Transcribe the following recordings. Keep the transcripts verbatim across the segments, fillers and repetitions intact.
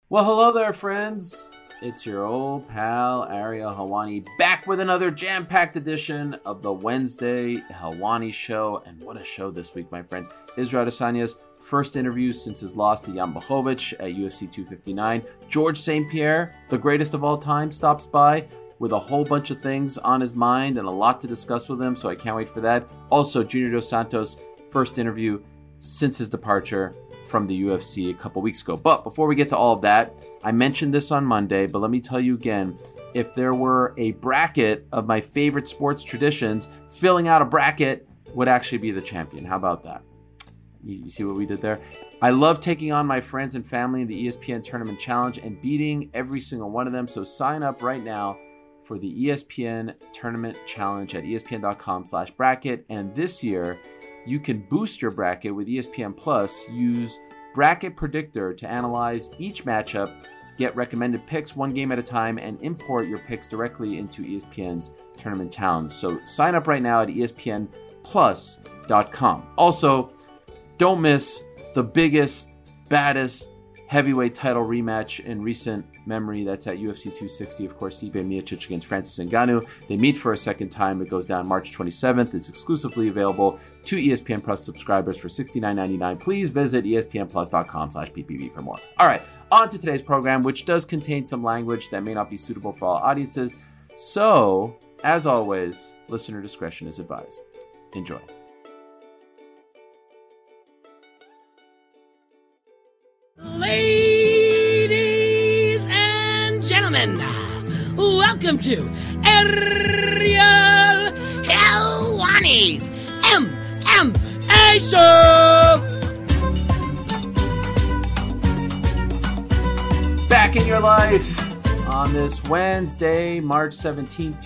Well, hello there, friends. It's your old pal, Ariel Helwani, back with another jam-packed edition of the Wednesday Helwani Show. And what a show this week, my friends. Israel Adesanya's first interview since his loss to Jan Blachowicz at U F C two fifty-nine. George Saint Pierre, the greatest of all time, stops by with a whole bunch of things on his mind and a lot to discuss with him, so I can't wait for that. Also, Junior Dos Santos' first interview since his departure from the U F C a couple weeks ago. But before we get to all of that, I mentioned this on Monday, but let me tell you again, if there were a bracket of my favorite sports traditions, filling out a bracket would actually be the champion. How about that? You see what we did there? I love taking on my friends and family in the E S P N Tournament Challenge and beating every single one of them. So sign up right now for the E S P N Tournament Challenge at espn.com slash bracket. And this year, you can boost your bracket with E S P N Plus. Use Bracket Predictor to analyze each matchup, get recommended picks one game at a time, and import your picks directly into E S P N's Tournament Challenge. So sign up right now at E S P N plus dot com. Also, don't miss the biggest, baddest heavyweight title rematch in recent memory. That's at U F C two sixty. Of course, Stipe Miocic against Francis Ngannou. They meet for a second time. It goes down March twenty-seventh. It's exclusively available to E S P N Plus subscribers for sixty-nine ninety-nine. Please visit espnplus.com slash ppv for more. All right, on to today's program, which does contain some language that may not be suitable for all audiences. So, as always, listener discretion is advised. Enjoy. Ladies and gentlemen, welcome to Ariel Helwani's M M A Show! Back in your life on this Wednesday, March seventeenth,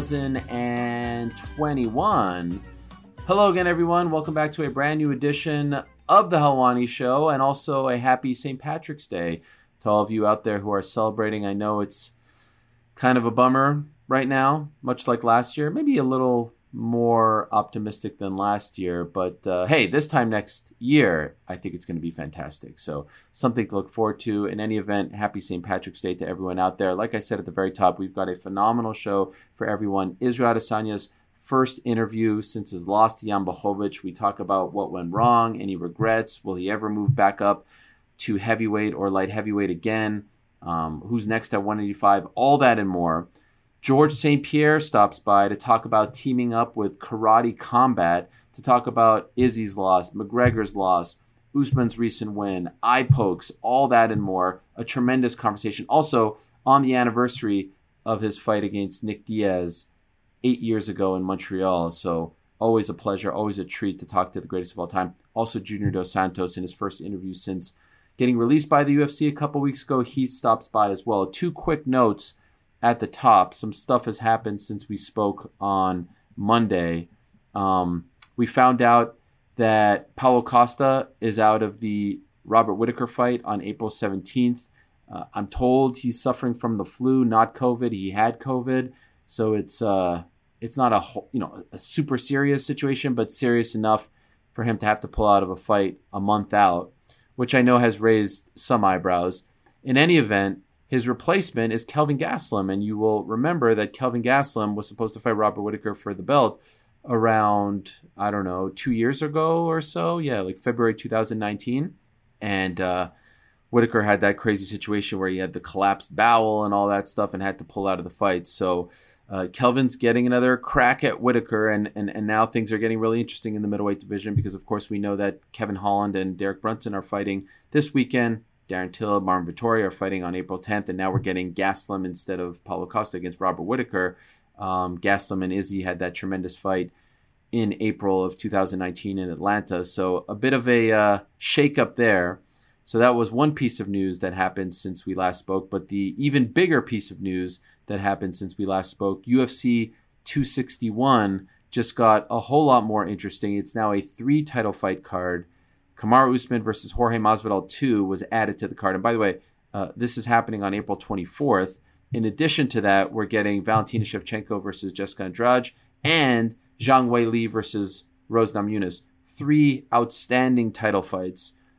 twenty twenty-one. Hello again, everyone. Welcome back to a brand new edition of the Helwani Show, and also a happy Saint Patrick's Day to all of you out there who are celebrating. I know it's kind of a bummer right now, much like last year, maybe a little more optimistic than last year, but uh, hey, this time next year, I think it's going to be fantastic. So something to look forward to. In any event, happy Saint Patrick's Day to everyone out there. Like I said at the very top, we've got a phenomenal show for everyone. Israel Adesanya's first interview since his loss to Jan Blachowicz. We talk about what went wrong, any regrets, will he ever move back up to heavyweight or light heavyweight again, um, who's next at one eighty-five, all that and more. George Saint Pierre stops by to talk about teaming up with Karate Combat, to talk about Izzy's loss, McGregor's loss, Usman's recent win, eye pokes, all that and more. A tremendous conversation. Also, on the anniversary of his fight against Nick Diaz eight years ago in Montreal. So always a pleasure, always a treat to talk to the greatest of all time. Also, Junior Dos Santos in his first interview since getting released by the U F C a couple weeks ago. He stops by as well. Two quick notes at the top. Some stuff has happened since we spoke on Monday. Um, we found out that Paulo Costa is out of the Robert Whittaker fight on April seventeenth. Uh, I'm told he's suffering from the flu, not COVID. He had COVID. So it's uh, it's not a you know a super serious situation, but serious enough for him to have to pull out of a fight a month out, which I know has raised some eyebrows. In any event, his replacement is Kelvin Gastelum, and you will remember that Kelvin Gastelum was supposed to fight Robert Whittaker for the belt around, I don't know, two years ago or so. Yeah, like February two thousand nineteen. And uh, Whittaker had that crazy situation where he had the collapsed bowel and all that stuff and had to pull out of the fight. So Uh, Kelvin's getting another crack at Whittaker, and, and and now things are getting really interesting in the middleweight division because, of course, we know that Kevin Holland and Derek Brunson are fighting this weekend. Darren Till, Marvin Vettori are fighting on April tenth, and now we're getting Gastelum instead of Paulo Costa against Robert Whittaker. Um, Gastelum and Izzy had that tremendous fight in April of two thousand nineteen in Atlanta, so a bit of a uh, shake-up there. So that was one piece of news that happened since we last spoke, but the even bigger piece of news that happened since we last spoke, U F C two sixty-one just got a whole lot more interesting. It's now a three title fight card. Kamaru Usman versus Jorge Masvidal two was added to the card. And by the way, uh, this is happening on April twenty-fourth. In addition to that, we're getting Valentina Shevchenko versus Jessica Andrade and Zhang Weili versus Rose Namajunas. Three outstanding title fights.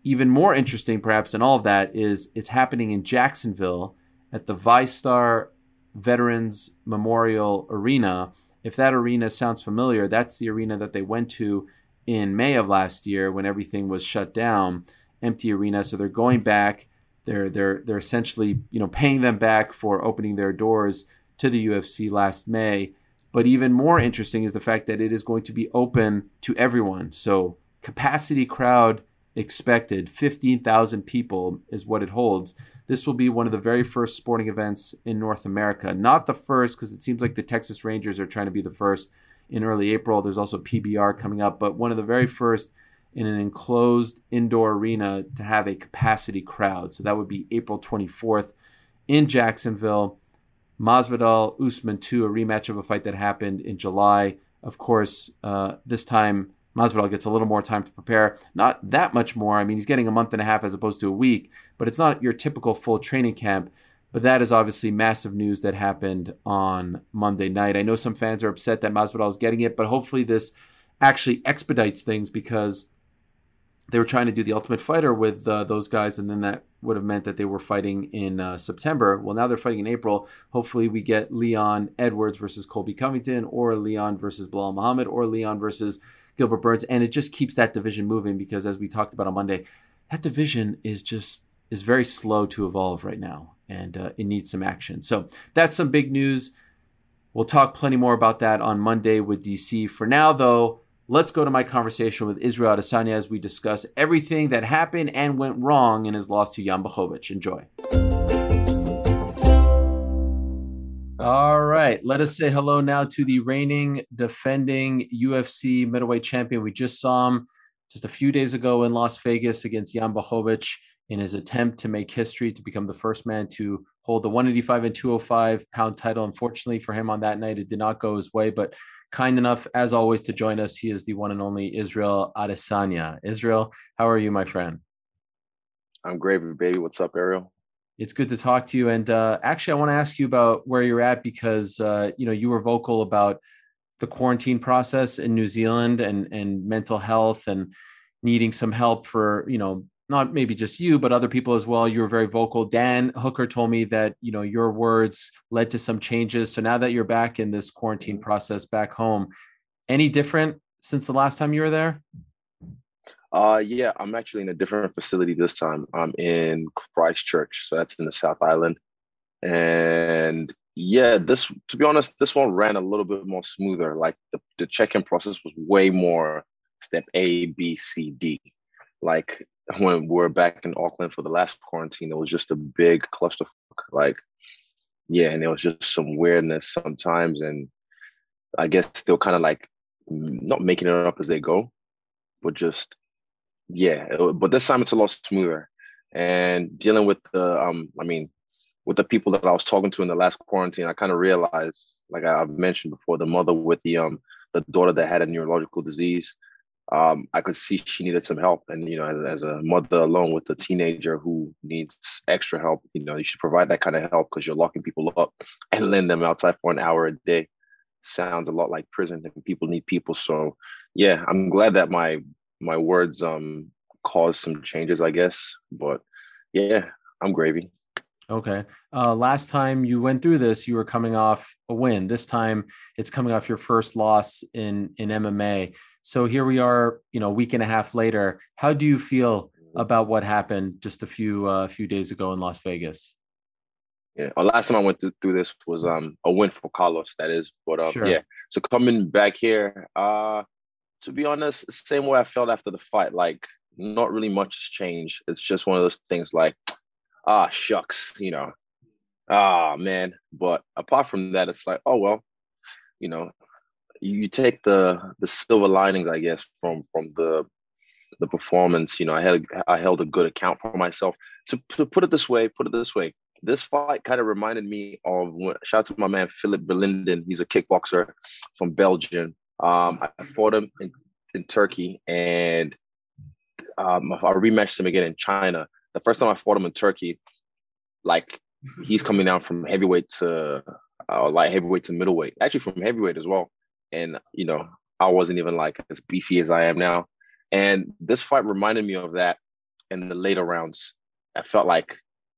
even more interesting, perhaps, than all of that is it's happening in Jacksonville at the VyStar Veterans Memorial Arena. If that arena sounds familiar, that's the arena that they went to in May of last year when everything was shut down, empty arena. So they're going back. They're they're they're essentially, you know, paying them back for opening their doors to the U F C last May. But even more interesting is the fact that it is going to be open to everyone. So capacity crowd expected, fifteen thousand people is what it holds. This will be one of the very first sporting events in North America. Not the first, because it seems like the Texas Rangers are trying to be the first in early April. There's also P B R coming up, but one of the very first in an enclosed indoor arena to have a capacity crowd. So that would be April twenty-fourth in Jacksonville. Masvidal Usman two, a rematch of a fight that happened in July. Of course, uh, this time Masvidal gets a little more time to prepare. Not that much more. I mean, he's getting a month and a half as opposed to a week, but it's not your typical full training camp. But that is obviously massive news that happened on Monday night. I know some fans are upset that Masvidal is getting it, but hopefully this actually expedites things, because they were trying to do the Ultimate Fighter with uh, those guys, and then that would have meant that they were fighting in uh, September. Well, now they're fighting in April. Hopefully we get Leon Edwards versus Colby Covington, or Leon versus Bilal Muhammad, or Leon versus Gilbert Burns, and it just keeps that division moving, because as we talked about on Monday, that division is just is very slow to evolve right now, and uh, it needs some action. So that's some big news. We'll talk plenty more about that on Monday with D C. For now, though, let's go to my conversation with Israel Adesanya as we discuss everything that happened and went wrong in his loss to Jan Blachowicz. Enjoy. All right, let us say hello now to the reigning, defending U F C middleweight champion. We just saw him just a few days ago in Las Vegas against Jan Blachowicz in his attempt to make history, to become the first man to hold the one eighty-five and two oh five pound title. Unfortunately for him on that night, it did not go his way, but kind enough, as always, to join us. He is the one and only Israel Adesanya. Israel, how are you, my friend? I'm great, baby. What's up, Ariel? It's good to talk to you. And uh, actually, I want to ask you about where you're at, because, uh, you know, you were vocal about the quarantine process in New Zealand and, and mental health and needing some help for, you know, not maybe just you, but other people as well. You were very vocal. Dan Hooker told me that, you know, your words led to some changes. So now that you're back in this quarantine process back home, any different since the last time you were there? Uh, yeah, I'm actually in a different facility this time. I'm in Christchurch, so that's in the South Island. And yeah, this, to be honest, this one ran a little bit more smoother. Like the, the check-in process was way more step A, B, C, D. Like when we're back in Auckland for the last quarantine, it was just a big clusterfuck. Like, yeah, and there was just some weirdness sometimes. And I guess still kind of like not making it up as they go, but just, yeah. It, but this time it's a lot smoother. And dealing with the, um, I mean, with the people that I was talking to in the last quarantine, I kind of realized, like I've mentioned before, the mother with the um the daughter that had a neurological disease. Um, I could see she needed some help. And, you know, as, as a mother alone with a teenager who needs extra help, you know, you should provide that kind of help, because you're locking people up and letting them outside for an hour a day. Sounds a lot like prison, and people need people. So, yeah, I'm glad that my my words um caused some changes, I guess. But, yeah, I'm gravy. Okay. Uh, last time you went through this, you were coming off a win. This time it's coming off your first loss in, in M M A. So here we are, you know, a week and a half later. How do you feel about what happened just a few uh, few days ago in Las Vegas? Yeah, well, last time I went through, through this was um a win for Carlos, that is. But um, Sure. yeah, so coming back here, uh, to be honest, same way I felt after the fight. Like, not really much has changed. It's just one of those things like, ah, shucks, you know, ah, man. But apart from that, it's like, oh, well, you know, you take the the silver linings, I guess, from from the the performance. You know, I had I held a good account for myself. To, to put it this way, put it this way, this fight kind of reminded me of, shout out to my man Philip Verlinden. He's a kickboxer from Belgium. Um, I fought him in, in Turkey, and um, I rematched him again in China. The first time I fought him in Turkey, like, he's coming down from heavyweight to uh, light heavyweight to middleweight, actually from heavyweight as well. And, you know, I wasn't even like as beefy as I am now. And this fight reminded me of that. in the later rounds, I felt like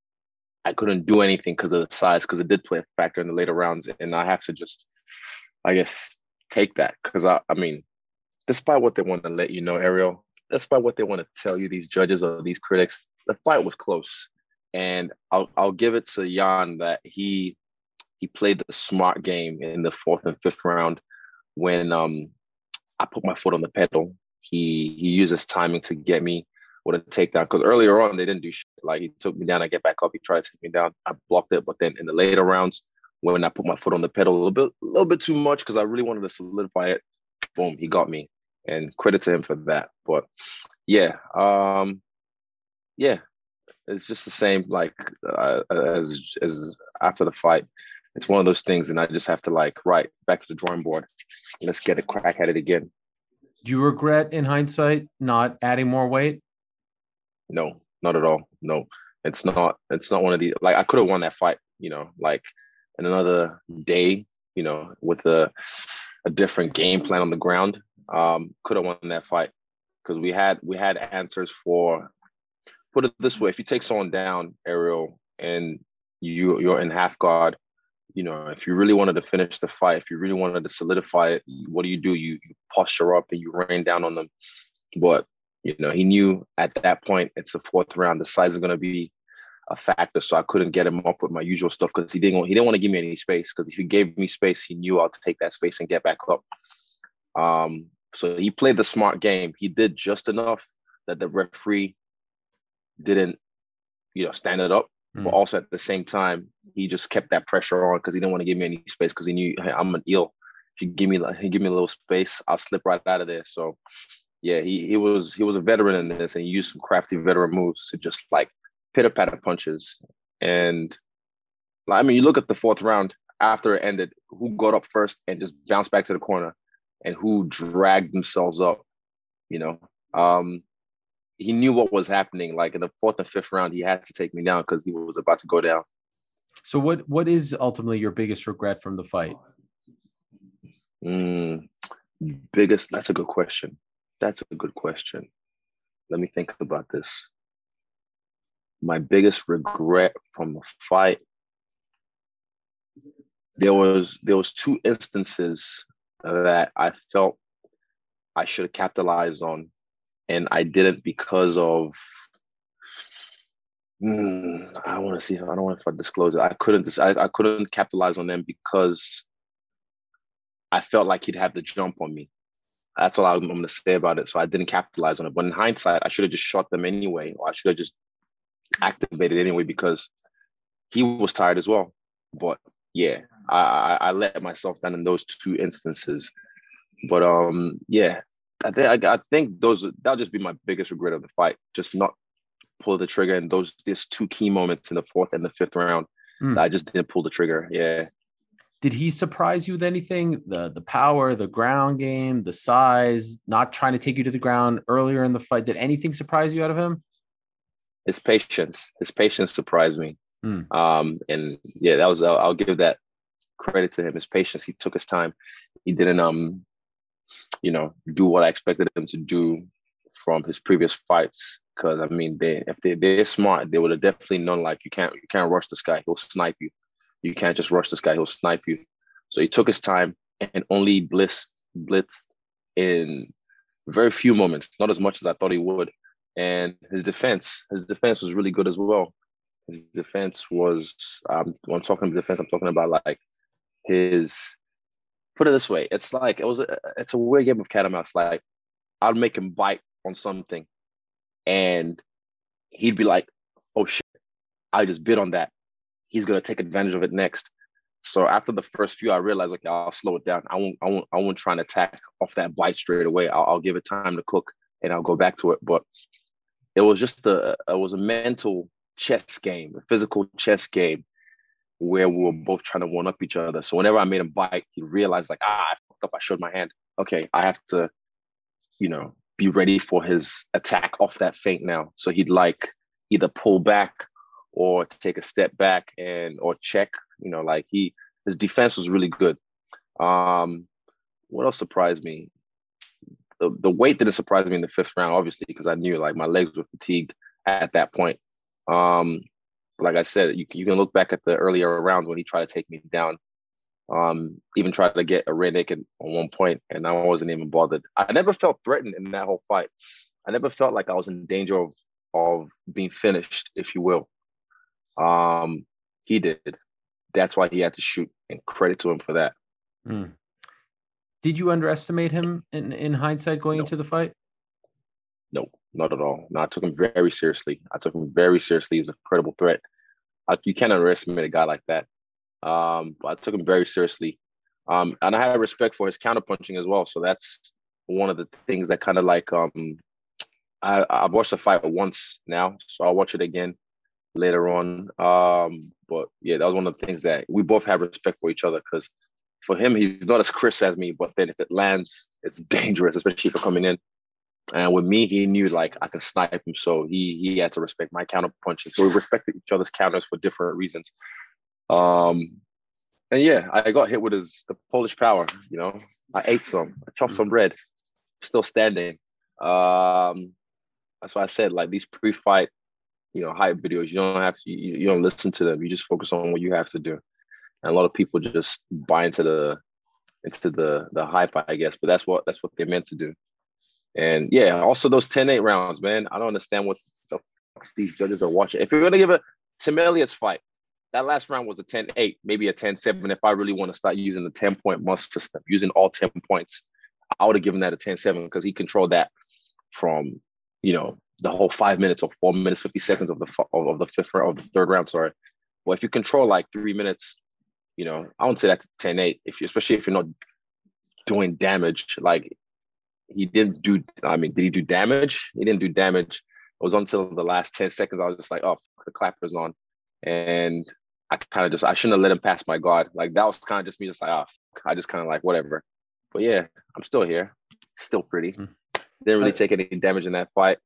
I couldn't do anything because of the size, because it did play a factor in the later rounds. And I have to just, I guess, take that. Because, I, I mean, despite what they want to let you know, Ariel, despite what they want to tell you, these judges or these critics, the fight was close. And I'll I'll give it to Jan that he he played the smart game in the fourth and fifth round when um I put my foot on the pedal. He he used his timing to get me with a takedown, because earlier on they didn't do shit. Like, he took me down, I get back up, he tried to take me down, I blocked it. But then in the later rounds, when I put my foot on the pedal a little bit, a little bit too much, because I really wanted to solidify it, boom, he got me. And credit to him for that. But yeah, um, yeah, it's just the same like uh, as as after the fight. It's one of those things, and I just have to like, right, back to the drawing board. Let's get a crack at it again. Do you regret, in hindsight, not adding more weight? No, not at all. No, it's not. It's not one of the, like, I could have won that fight, you know, like in another day, you know, with a a different game plan on the ground. Um, could have won that fight, because we had we had answers for. Put it this way: if you take someone down, Ariel, and you you're in half guard, you know, if you really wanted to finish the fight, if you really wanted to solidify it, what do you do? You, you posture up and you rain down on them. But you know, he knew at that point it's the fourth round. The size is going to be a factor, so I couldn't get him up with my usual stuff, because he didn't want, he didn't want to give me any space. Because if he gave me space, he knew I'll take that space and get back up. Um, so he played the smart game. He did just enough that the referee didn't, you know, stand it up. Mm. But also at the same time, he just kept that pressure on, because he didn't want to give me any space, because he knew, hey, I'm an eel. If you give me, he give me a little space, I'll slip right out of there. So yeah, he he was he was a veteran in this, and he used some crafty veteran moves to just like pitter patter punches. And I mean, you look at the fourth round after it ended, who got up first and just bounced back to the corner, and who dragged themselves up. You know, um, he knew what was happening. Like in the fourth and fifth round, he had to take me down because he was about to go down. So what what is ultimately your biggest regret from the fight? Mm, biggest, that's a good question. That's a good question. Let me think about this. My biggest regret from the fight, there was there was two instances that I felt I should have capitalized on, and I didn't because of mm, I don't want to see I don't want if I disclose it. I couldn't I, I couldn't capitalize on them because I felt like he'd have the jump on me. That's all I'm, I'm going to say about it. So I didn't capitalize on it. But in hindsight, I should have just shot them anyway, or I should have just activated anyway, because he was tired as well. But yeah, I, I, I let myself down in those two instances. But um, yeah, I, th- I, I think those that'll just be my biggest regret of the fight, just not pull the trigger in those these two key moments in the fourth and the fifth round. Mm. I just didn't pull the trigger. Yeah. Did he surprise you with anything? The the power, the ground game, the size, not trying to take you to the ground earlier in the fight. Did anything surprise you out of him? His patience. His patience surprised me. Hmm. Um, and yeah, that was, I'll, I'll give that credit to him. His patience. He took his time. He didn't, um, you know, do what I expected him to do from his previous fights. Because I mean, they if they they're smart, they would have definitely known, like, you can't you can't rush this guy. He'll snipe you. You can't just rush this guy. He'll snipe you. So he took his time and only blitzed, blitzed in very few moments, not as much as I thought he would. And his defense, his defense was really good as well. His defense was, um, when I'm talking defense, I'm talking about like his, put it this way, it's like, it was, a, it's a weird game of cat and mouse. Like, I'd make him bite on something and he'd be like, oh shit, I just bit on that. He's gonna take advantage of it next. So after the first few, I realized, okay, I'll slow it down. I won't, I won't, I won't try and attack off that bite straight away. I'll, I'll give it time to cook, and I'll go back to it. But it was just a, it was a mental chess game, a physical chess game, where we were both trying to one up each other. So whenever I made him bite, he realized, like, ah, I fucked up. I showed my hand. Okay, I have to, you know, be ready for his attack off that feint now. So he'd like either pull back or to take a step back and or check, you know, like he his defense was really good. Um, what else surprised me? The, the weight didn't surprise me in the fifth round, obviously, because I knew like my legs were fatigued at that point. Um, like I said, you, you can look back at the earlier rounds when he tried to take me down. Um, even tried to get a rear naked on one point, and I wasn't even bothered. I never felt threatened in that whole fight. I never felt like I was in danger of of being finished, if you will. Um, he did. That's why he had to shoot, and credit to him for that. Mm. Did you underestimate him in, in hindsight going No. into the fight? No, not at all. No, I took him very seriously. I took him very seriously. He was a credible threat. I, you can't underestimate a guy like that. Um, but I took him very seriously. Um, and I had respect for his counterpunching as well. So that's one of the things that kind of like, um, I, I've watched the fight once now, so I'll watch it again later on. Um, but yeah, that was one of the things that we both have respect for each other, because for him, he's not as crisp as me, but then if it lands, it's dangerous, especially for coming in. And with me, he knew like I could snipe him, so he he had to respect my counter punching. So we respected each other's counters for different reasons. Um, and yeah, I got hit with his the Polish power. You know, I ate some, I chopped some bread, still standing. Um, that's why I said like these pre-fight, you know, hype videos. You don't have to, you, you don't listen to them. You just focus on what you have to do. And a lot of people just buy into the into the the hype, I guess. But that's what that's what they're meant to do. And yeah, also those ten eight rounds, man. I don't understand what the fuck these judges are watching. If you're gonna give a Tim Elliott's fight, that last round was a ten eight, maybe a ten seven. If I really want to start using the ten point must system, using all ten points, I would have given that a ten seven because he controlled that from, you know, the whole five minutes or four minutes, fifty seconds of the of the fifth round, of the third round. Sorry. Well, if you control like three minutes, you know, I wouldn't say that's ten eight, if you, especially if you're not doing damage. Like he didn't do, I mean, did he do damage? He didn't do damage. It was until the last ten seconds, I was just like, oh, the clapper's on. And I kind of just, I shouldn't have let him pass my guard. Like that was kind of just me just like, oh, I just kind of like, whatever. But yeah, I'm still here. Still pretty. Didn't really take any damage in that fight.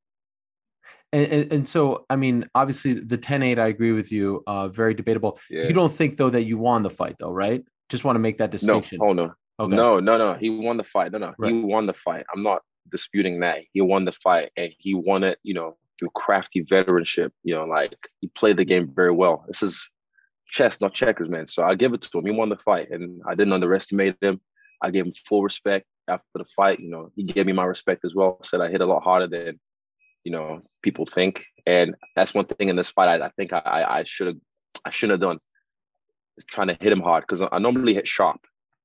And, and, and so, I mean, obviously the ten eight, I agree with you. Uh, very debatable. Yeah. You don't think though that you won the fight though, right? Just want to make that distinction. No, oh no. Okay. No, no, no. He won the fight. No, no. Right. He won the fight. I'm not disputing that. He won the fight, and he won it, you know, through crafty veteranship. You know, like he played the game very well. This is chess, not checkers, man. So I give it to him. He won the fight, and I didn't underestimate him. I gave him full respect after the fight. You know, he gave me my respect as well. Said I hit a lot harder than, you know, people think, and that's one thing in this fight I, I think I I should have I shouldn't have done, is trying to hit him hard, because I normally hit sharp.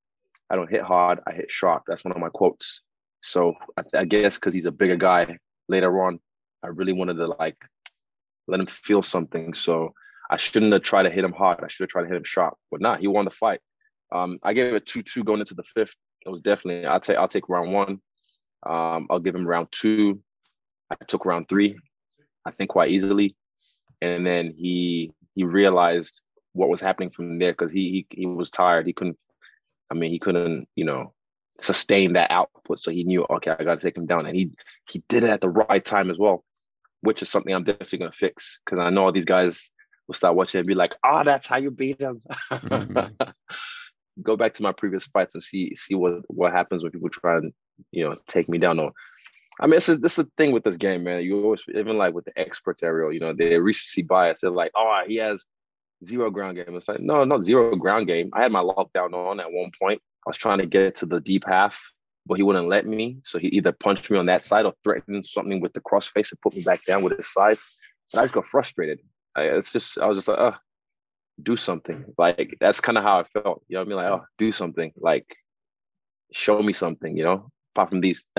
I don't hit hard. I hit sharp. That's one of my quotes. So I, I guess because he's a bigger guy later on, I really wanted to like let him feel something. So I shouldn't have tried to hit him hard. I should have tried to hit him sharp. But nah, he won the fight. Um, I gave it two two going into the fifth. It was definitely, I'll take I'll take round one. Um, I'll give him round two. I took round three, I think, quite easily. And then he he realized what was happening from there, because he, he he was tired. He couldn't, I mean, he couldn't, you know, sustain that output. So he knew, okay, I got to take him down. And he he did it at the right time as well, which is something I'm definitely going to fix, because I know all these guys will start watching and be like, oh, that's how you beat him. Mm-hmm. Go back to my previous fights and see see what, what happens when people try and, you know, take me down. Or, I mean, this is, this is the thing with this game, man. You always, even like with the experts, Ariel, you know, they're recency bias. They're like, oh, he has zero ground game. It's like, no, not zero ground game. I had my lockdown on at one point. I was trying to get to the deep half, but he wouldn't let me. So he either punched me on that side or threatened something with the crossface and put me back down with his side. And I just got frustrated. I, it's just, I was just like, oh, do something. Like, that's kind of how I felt. You know what I mean? Like, oh, do something. Like, show me something, you know, apart from these.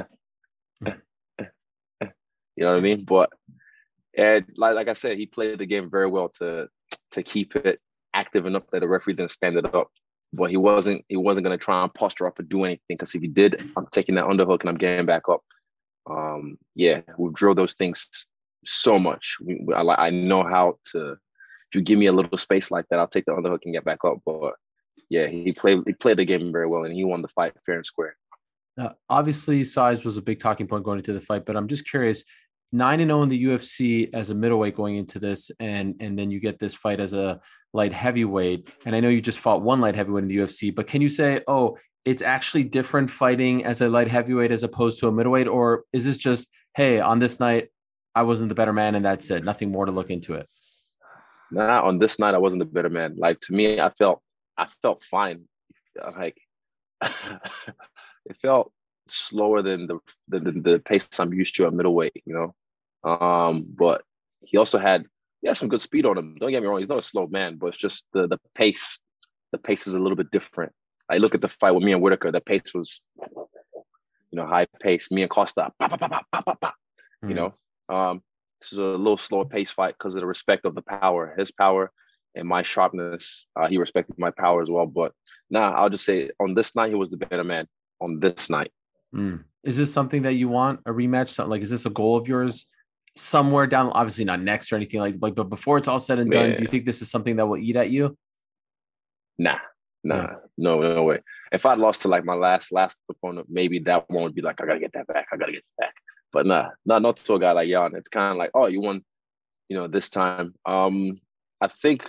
You know what I mean? But and like like I said, he played the game very well to to keep it active enough that the referee didn't stand it up. But he wasn't he wasn't gonna try and posture up and do anything, because if he did, I'm taking that underhook and I'm getting back up. Um, yeah, we've drilled those things so much. We, we, I like I know how to. If you give me a little space like that, I'll take the underhook and get back up. But yeah, he played he played the game very well, and he won the fight fair and square. Uh, obviously, size was a big talking point going into the fight, but I'm just curious. nine and oh in the U F C as a middleweight going into this, and and then you get this fight as a light heavyweight. And I know you just fought one light heavyweight in the U F C, but can you say, oh, it's actually different fighting as a light heavyweight as opposed to a middleweight? Or is this just, hey, on this night, I wasn't the better man, and that's it. Nothing more to look into it. Nah, on this night I wasn't the better man. Like to me, I felt I felt fine. Like it felt slower than the, the the the pace I'm used to at middleweight, you know. Um, but he also had he had some good speed on him. Don't get me wrong, he's not a slow man, but it's just the the pace. The pace is a little bit different. I look at the fight with me and Whitaker. The pace was, you know, high pace. Me and Costa, pop, pop, pop, pop, pop, pop, you know. Um, this is a little slower pace fight because of the respect of the power, his power, and my sharpness. Uh, he respected my power as well. But nah, I'll just say on this night he was the better man. On this night. Mm. Is this something that you want a rematch? Something like, is this a goal of yours? Somewhere down, obviously not next or anything like, like, but before it's all said and done, yeah. Do you think this is something that will eat at you? Nah, nah, yeah. no, no way. If I lost to like my last last opponent, maybe that one would be like, I gotta get that back. I gotta get that back. But nah, nah, not to a guy like Jan. It's kind of like, oh, you won, you know, this time. Um, I think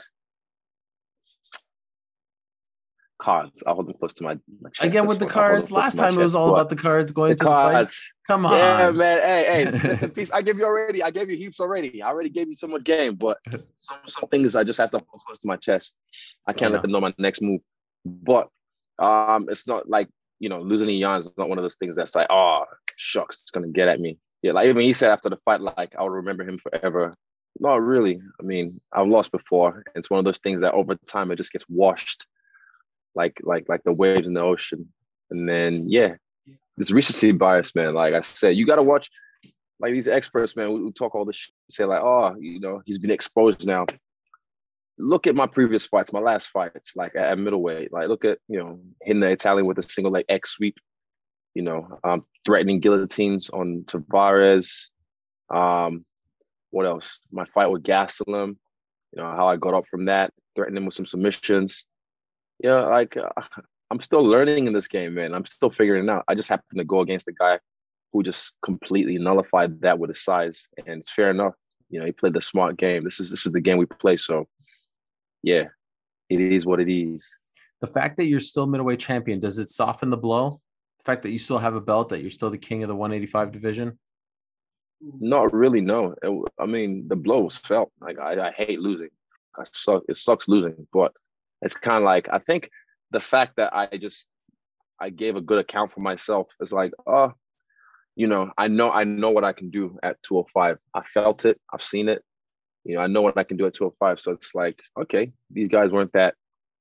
cards. I'll hold them close to my, my chest. Again with the cards. Last time it was all about the cards going to the fight. Come on. Yeah, man. Hey, hey, that's a piece. I gave you already. I gave you heaps already. I already gave you so much game, but some some things I just have to hold close to my chest. I can't let them know my next move. But um, it's not like, you know, losing to Jan is not one of those things that's like, oh, shucks, it's gonna get at me. Yeah, like even he said after the fight, like I'll remember him forever. Not really. I mean, I've lost before. It's one of those things that over time it just gets washed. Like, like, like the waves in the ocean. And then, yeah, this recency bias, man. Like I said, you got to watch like these experts, man, who, who talk all this shit, say like, oh, you know, he's been exposed now. Look at my previous fights, my last fights, like at, at middleweight. Like, look at, you know, hitting the Italian with a single leg X sweep, you know, um, threatening guillotines on Tavares. Um, what else? My fight with Gastelum, you know, how I got up from that, threatening him with some submissions. Yeah, like uh, I'm still learning in this game, man. I'm still figuring it out. I just happened to go against a guy who just completely nullified that with his size, and it's fair enough. You know, he played the smart game. This is this is the game we play. So, yeah, it is what it is. The fact that you're still middleweight champion, does it soften the blow? The fact that you still have a belt, that you're still the king of the one eighty-five division? Not really, no. It, I mean, the blow was felt. Like I, I hate losing. I suck. It sucks losing, but. It's kind of like, I think the fact that I just, I gave a good account for myself is like, oh, you know, I know, I know what I can do at two oh five. I felt it. I've seen it. You know, I know what I can do at two oh five. So it's like, okay, these guys weren't that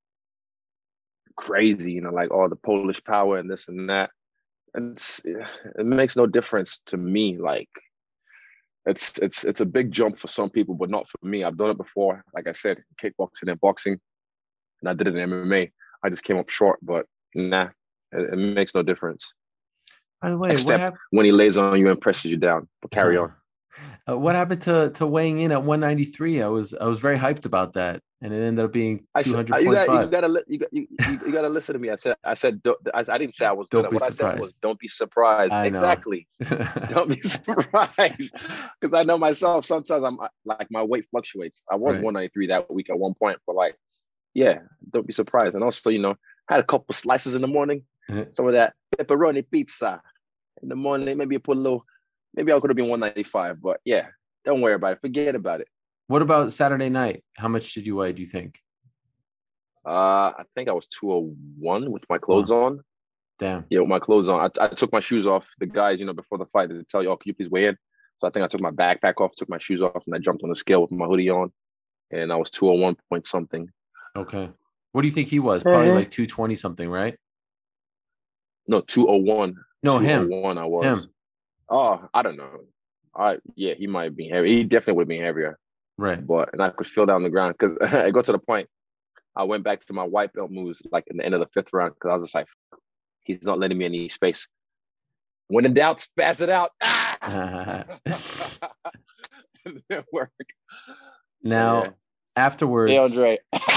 crazy, you know, like, oh, the Polish power and this and that. And it's, it makes no difference to me. Like, it's, it's, it's a big jump for some people, but not for me. I've done it before. Like I said, kickboxing and boxing. And I did it in M M A. I just came up short, but nah, it, it makes no difference. By the way, Except what happened when he lays on you and presses you down? But carry on. Uh, what happened to to weighing in at one ninety-three? I was I was very hyped about that, and it ended up being two hundred point five. You got to you got you, you, you got to listen to me. I said I said I, I didn't say I was don't gonna. Be what surprised. I said was don't be surprised. I exactly. Don't be surprised, because I know myself. Sometimes I'm like my weight fluctuates. I was right. one ninety-three that week at one point, but like. Yeah, don't be surprised. And also, you know, I had a couple slices in the morning, mm-hmm. some of that pepperoni pizza in the morning. Maybe I put a little, maybe I could have been one ninety-five, but yeah, don't worry about it. Forget about it. What about Saturday night? How much did you weigh, do you think? Uh, I think I was two oh one with my clothes oh. on. Damn. Yeah, with my clothes on. I, I took my shoes off. The guys, you know, before the fight, they tell you, oh, can you please weigh in? So I think I took my backpack off, took my shoes off, and I jumped on the scale with my hoodie on. And I was two oh one point something. Okay. What do you think he was? Probably like two twenty something, right? No, two oh one. No, him. two oh one I was. Him. Oh, I don't know. I yeah, he might be heavy. He definitely would have been heavier. Right. But and I could feel down the ground because I got to the point. I went back to my white belt moves like in the end of the fifth round because I was just like, he's not letting me any space. When in doubt, pass it out. Ah! It didn't work. Now, so, yeah. Afterwards. Hey, Andre.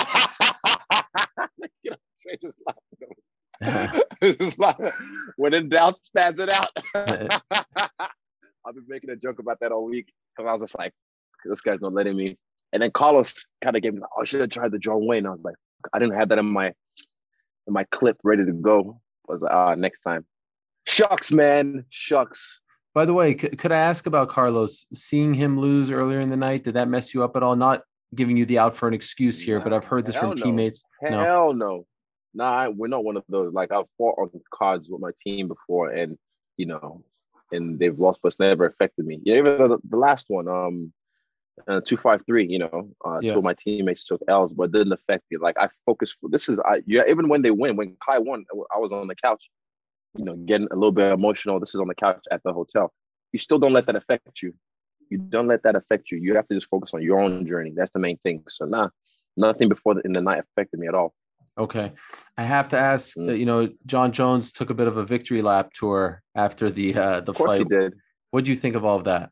Andre just laughing. Just laughing. When in doubt, spaz it out. I've been making a joke about that all week because I was just like, this guy's not letting me. And then Carlos kind of gave me, like, oh, I should have tried the John Wayne. I was like, I didn't have that in my in my clip ready to go. I was like, ah, next time. Shucks, man. Shucks. By the way, c- could I ask about Carlos? Seeing him lose earlier in the night, did that mess you up at all? Not giving you the out for an excuse here, but I've Nah, heard this from hell no. teammates. No. Hell no. Nah, I- we're not one of those. Like I've fought on cards with my team before, and you know, and they've lost, but it's never affected me. Yeah, even the, the last one, um, uh, two five three. You know, uh, two Yeah. of my teammates took L's, but it didn't affect me. Like I focused. This is, I yeah. Even when they win, when Kai won, I was on the couch, you know, getting a little bit emotional. This is on the couch at the hotel. You still don't let that affect you. You don't let that affect you. You have to just focus on your own journey. That's the main thing. So nah, nothing before the, in the night affected me at all. Okay. I have to ask, uh, Mm. you know, John Jones took a bit of a victory lap tour after the uh the Of course fight. he did. What do you think of all of that?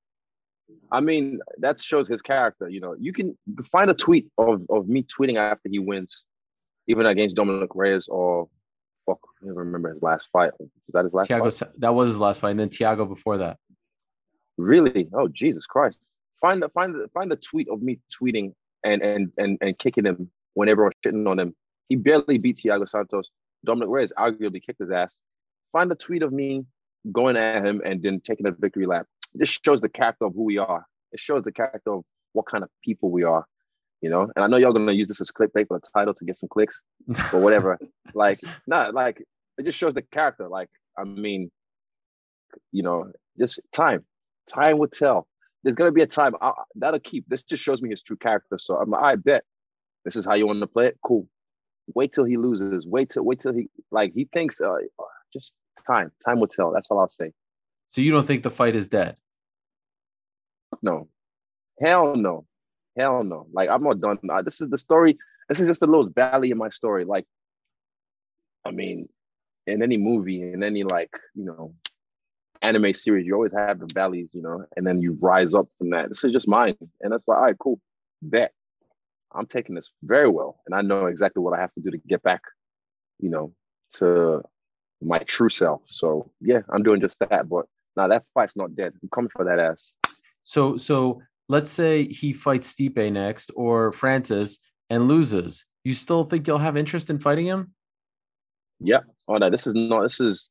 I mean, that shows his character. You know, you can find a tweet of, of me tweeting after he wins, even against Dominic Reyes or fuck, I don't remember his last fight. Is that his last Tiago, fight? that was his last fight, and then Tiago before that. Really? Oh Jesus Christ! Find the find the find the tweet of me tweeting and and and and kicking him when everyone's shitting on him. He barely beat Thiago Santos. Dominic Reyes arguably kicked his ass. Find the tweet of me going at him and then taking a victory lap. This shows the character of who we are. It shows the character of what kind of people we are, you know. And I know y'all gonna use this as clickbait for the title to get some clicks, but whatever. Like, not nah, like it just shows the character. Like, I mean, you know, just time. Time will tell. There's gonna be a time I, that'll keep. This just shows me his true character. So I'm like, I bet this is how you want to play it. Cool. Wait till he loses. Wait till wait till he like he thinks. Uh, just time. Time will tell. That's all I'll say. So you don't think the fight is dead? No, hell no, hell no. Like I'm not done. Uh, this is the story. This is just a little valley in my story. Like, I mean, in any movie, in any like you know anime series, you always have the valleys, you know, and then you rise up from that. This is just mine, and that's like, all right, cool, bet. I'm taking this very well, and I know exactly what I have to do to get back, you know, to my true self. So yeah, I'm doing just that. But now that fight's not dead. I'm coming for that ass. So so let's say he fights Stipe next or Francis and loses. You still think you'll have interest in fighting him? Yeah. Oh no, this is not. This is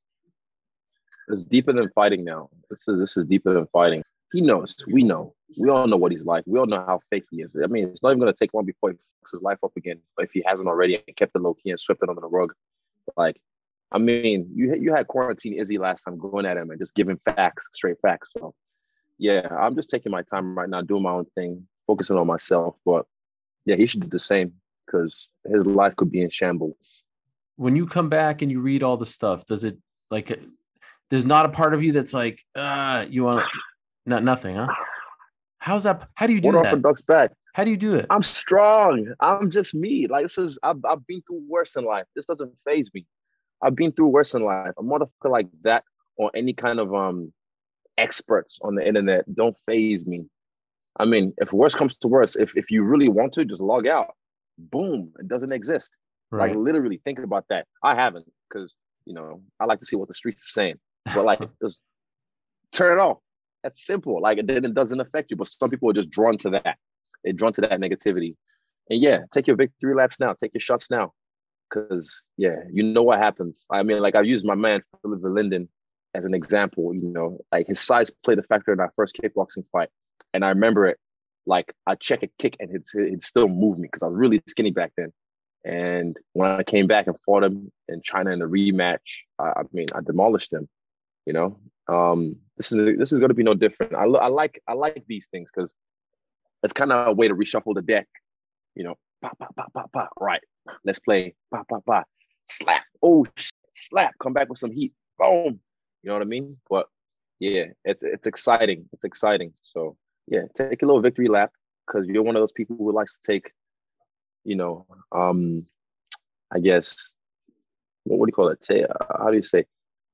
it's deeper than fighting now. This is this is deeper than fighting. He knows. We know. We all know what he's like. We all know how fake he is. I mean, it's not even going to take long before he fucks his life up again. If he hasn't already and kept it low key and swept it under the rug. Like, I mean, you you had quarantine Izzy last time going at him and just giving facts, straight facts. So, yeah, I'm just taking my time right now, doing my own thing, focusing on myself. But yeah, he should do the same because his life could be in shambles. When you come back and you read all the stuff, does it like there's not a part of you that's like, uh, you want not nothing, huh? How's that? How do you do What that? orthodox back? How do you do it? I'm strong. I'm just me. Like this is I've I've been through worse in life. This doesn't phase me. I've been through worse in life. A motherfucker like that or any kind of um experts on the internet don't phase me. I mean, if worse comes to worse, if if you really want to, just log out. Boom, it doesn't exist. Right. Like literally think about that. I haven't because you know I like to see what the streets are saying. But like just turn it off. That's simple. Like then it doesn't affect you. But some people are just drawn to that. They're drawn to that negativity. And yeah, take your victory laps now. Take your shots now. Cause yeah, you know what happens. I mean, like I've used my man Philip Verlinden as an example. You know, like his size played a factor in our first kickboxing fight, and I remember it. Like I check a kick and it it still moved me because I was really skinny back then. And when I came back and fought him in China in the rematch, I, I mean, I demolished him. You know, um, this is this is going to be no different. I, I like I like these things because it's kind of a way to reshuffle the deck. You know, pop, pop, pop, pop, pop. Right. Let's play. Pop, pop, pop. Slap. Oh, shit. Slap. Come back with some heat. Boom. You know what I mean? But yeah, it's it's exciting. It's exciting. So yeah, take a little victory lap because you're one of those people who likes to take, you know, um, I guess, what, what do you call it? Say, uh, how do you say?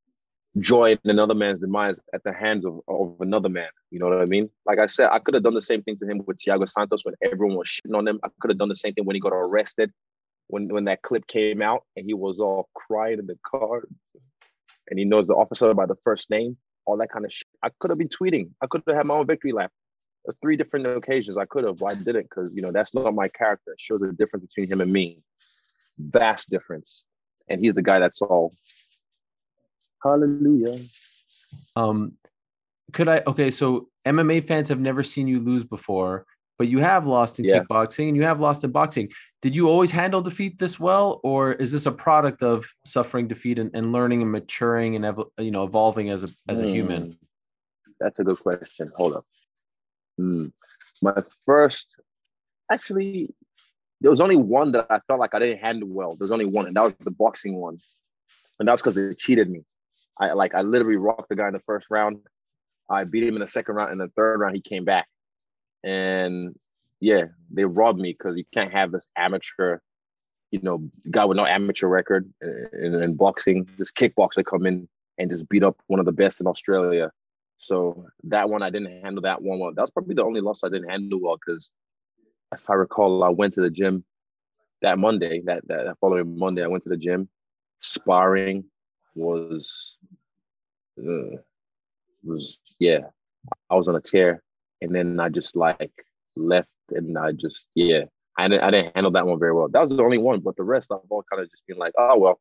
Joy in another man's demise at the hands of, of another man. You know what I mean? Like I said, I could have done the same thing to him with Thiago Santos when everyone was shitting on him. I could have done the same thing when he got arrested, when when that clip came out and he was all crying in the car and he knows the officer by the first name, all that kind of shit. I could have been tweeting. I could have had my own victory lap. There's three different occasions I could have, but I didn't because, you know, that's not my character. It shows a difference between him and me. Vast difference. And he's the guy that's all. Hallelujah. Um, could I? Okay, so M M A fans have never seen you lose before, but you have lost in Yeah. kickboxing and you have lost in boxing. Did you always handle defeat this well, or is this a product of suffering defeat and, and learning and maturing and ev- you know evolving as a as a human? Hmm, that's a good question. Hold up. Hmm. My first, actually, there was only one that I felt like I didn't handle well. There's only one, and that was the boxing one, and that was because they cheated me. I like I literally rocked the guy in the first round. I beat him in the second round. In the third round, he came back, and yeah, they robbed me because you can't have this amateur, you know, guy with no amateur record in, in boxing, this kickboxer come in and just beat up one of the best in Australia. So that one, I didn't handle that one well. That was probably the only loss I didn't handle well because if I recall, I went to the gym that Monday, that, that, that following Monday, I went to the gym. Sparring was, uh, was yeah, I was on a tear. And then I just like left and I just, yeah, I didn't, I didn't handle that one very well. That was the only one, but the rest I've all kind of just been like, oh well,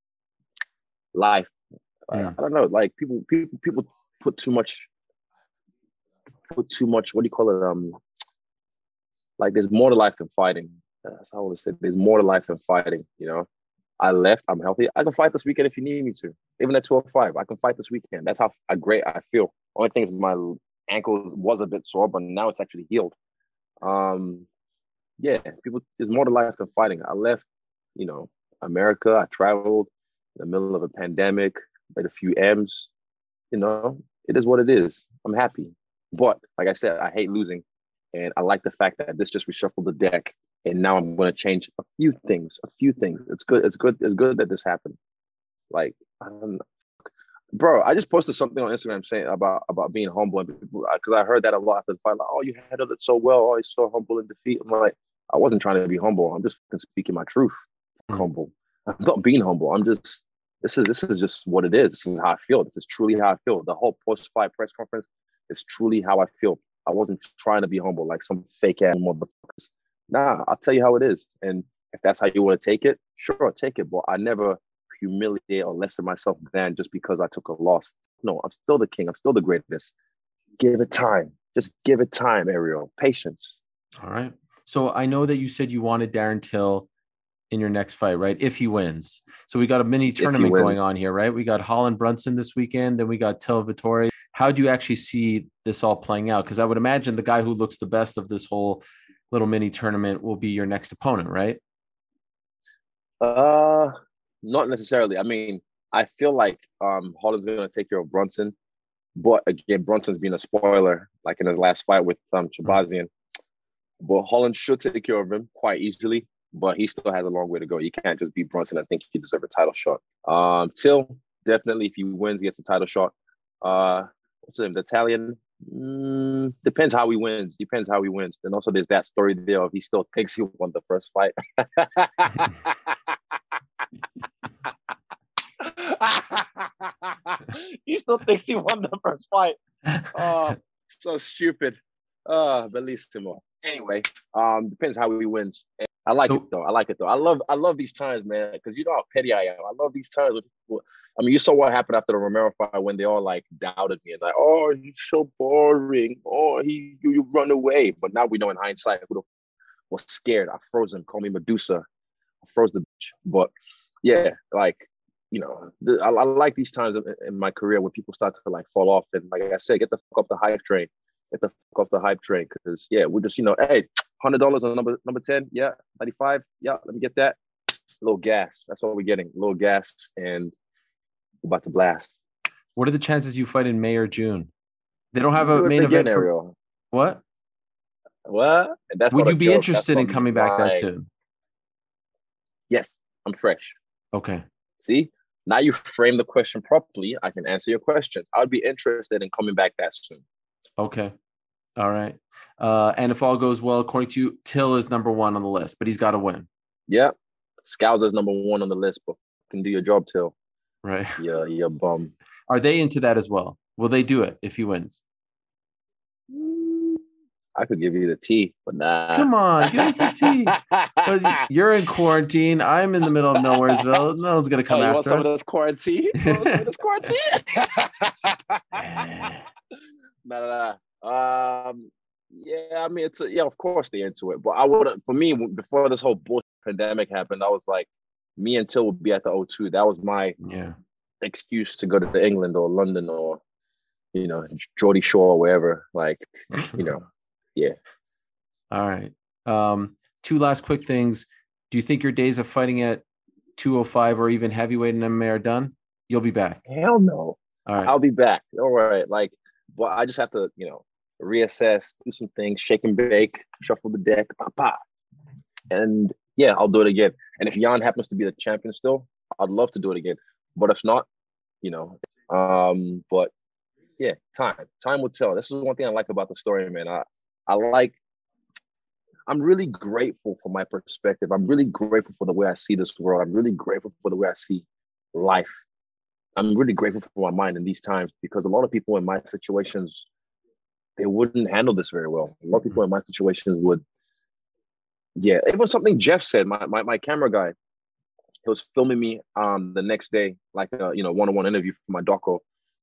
life. I, Mm. I don't know. Like people, people, people put too much, put too much. What do you call it? Um, like there's more to life than fighting. That's how I always say. There's more to life than fighting. You know, I left. I'm healthy. I can fight this weekend if you need me to. Even at twelve five, I can fight this weekend. That's how great I feel. Only thing is my ankles was a bit sore, but now it's actually healed. Um, yeah, people. There's more to life than fighting. I left, you know, America. I traveled in the middle of a pandemic, made a few M's. You know, it is what it is. I'm happy, but like I said, I hate losing, and I like the fact that this just reshuffled the deck, and now I'm going to change a few things. A few things. It's good. It's good. It's good that this happened. Like, I don't know. Bro, I just posted something on Instagram saying about about being humble, and because I heard that a lot after the fight, like, oh, you handled it so well, oh, you're so humble in defeat. I'm like, I wasn't trying to be humble. I'm just speaking my truth. Mm. Humble. I'm not being humble. I'm just this is this is just what it is. This is how I feel. This is truly how I feel. The whole post fight press conference is truly how I feel. I wasn't trying to be humble like some fake ass motherfuckers. Nah, I'll tell you how it is. And if that's how you want to take it, sure, take it. But I never humiliate or lessen myself than just because I took a loss. No, I'm still the king. I'm still the greatest. Give it time. Just give it time, Ariel. Patience. All right. So I know that you said you wanted Darren Till in your next fight, right? If he wins. So we got a mini tournament going on here, right? We got Holland Brunson this weekend, then we got Till Vittori. How do you actually see this all playing out? Because I would imagine the guy who looks the best of this whole little mini tournament will be your next opponent, right? Uh, not necessarily. I mean, I feel like um Holland's going to take care of Brunson, but again, Brunson's been a spoiler, like in his last fight with um Chabazian. But Holland should take care of him quite easily, but he still has a long way to go. You can't just beat Brunson. I think he deserves a title shot. Um, Till, definitely, if he wins, he gets a title shot. Uh, what's his name? The Italian. Mm, depends how he wins. Depends how he wins. And also, there's that story there of he still thinks he won the first fight. He still thinks he won the first fight. Oh, so stupid. Uh, bellissimo. Anyway, um, depends how he wins. I like so, it though. I like it though. I love I love these times, man, because you know how petty I am. I love these times when people, I mean, you saw what happened after the Romero fight when they all like doubted me and like, oh, he's so boring. Oh, he you, you run away. But now we know in hindsight who was scared. I froze him. Call me Medusa. I froze the bitch. But yeah, like, you know, the, I, I like these times in, in my career when people start to like fall off and like I said, get the fuck off the hype train. Get the fuck off the hype train. Because yeah, we're just, you know, hey, hundred dollars on number number ten. Yeah, ninety-five. Yeah, let me get that. A little gas. That's all we're getting. A little gas, and we're about to blast. What are the chances you fight in May or June? They don't have a main event. For... What? What? That's Would you be joke. interested That's in coming back that soon? Yes, I'm fresh. Okay. See, now you frame the question properly. I can answer your questions. I'd be interested in coming back that soon. Okay. All right. Uh, and if all goes well, according to you, Till is number one on the list, but he's got to win. Yeah. Scouzer's number one on the list, but can do your job, Till. Right. Yeah, yeah, bum. Are they into that as well? Will they do it if he wins? I could give you the tea, but nah. Come on, give us the tea. You're in quarantine. I'm in the middle of Nowheresville. No one's gonna come oh, you after want some us. Of this quarantine? You want some of this quarantine? nah, nah, nah. Um, yeah, I mean, it's a, yeah, of course they're into it, but I would for me before this whole bullshit pandemic happened, I was like, me and Till would be at the O two. That was my Yeah. excuse to go to England or London or you know Geordie Shore or wherever. Like, you know, yeah. All right. Um, two last quick things. Do you think your days of fighting at two oh five or even heavyweight in M M A are done? You'll be back. Hell no. All right. I'll be back. All right. Like, but I just have to, you know, reassess, do some things, shake and bake, shuffle the deck, pa pa. And yeah, I'll do it again. And if Jan happens to be the champion still, I'd love to do it again. But if not, you know, um, but yeah, time. Time will tell. This is one thing I like about the story, man. I, I like, I'm really grateful for my perspective. I'm really grateful for the way I see this world. I'm really grateful for the way I see life. I'm really grateful for my mind in these times because a lot of people in my situations, they wouldn't handle this very well. A lot of people in my situations would, yeah. It was something Jeff said, my my, my camera guy. He was filming me um, the next day, like a you know one-on-one interview for my doco.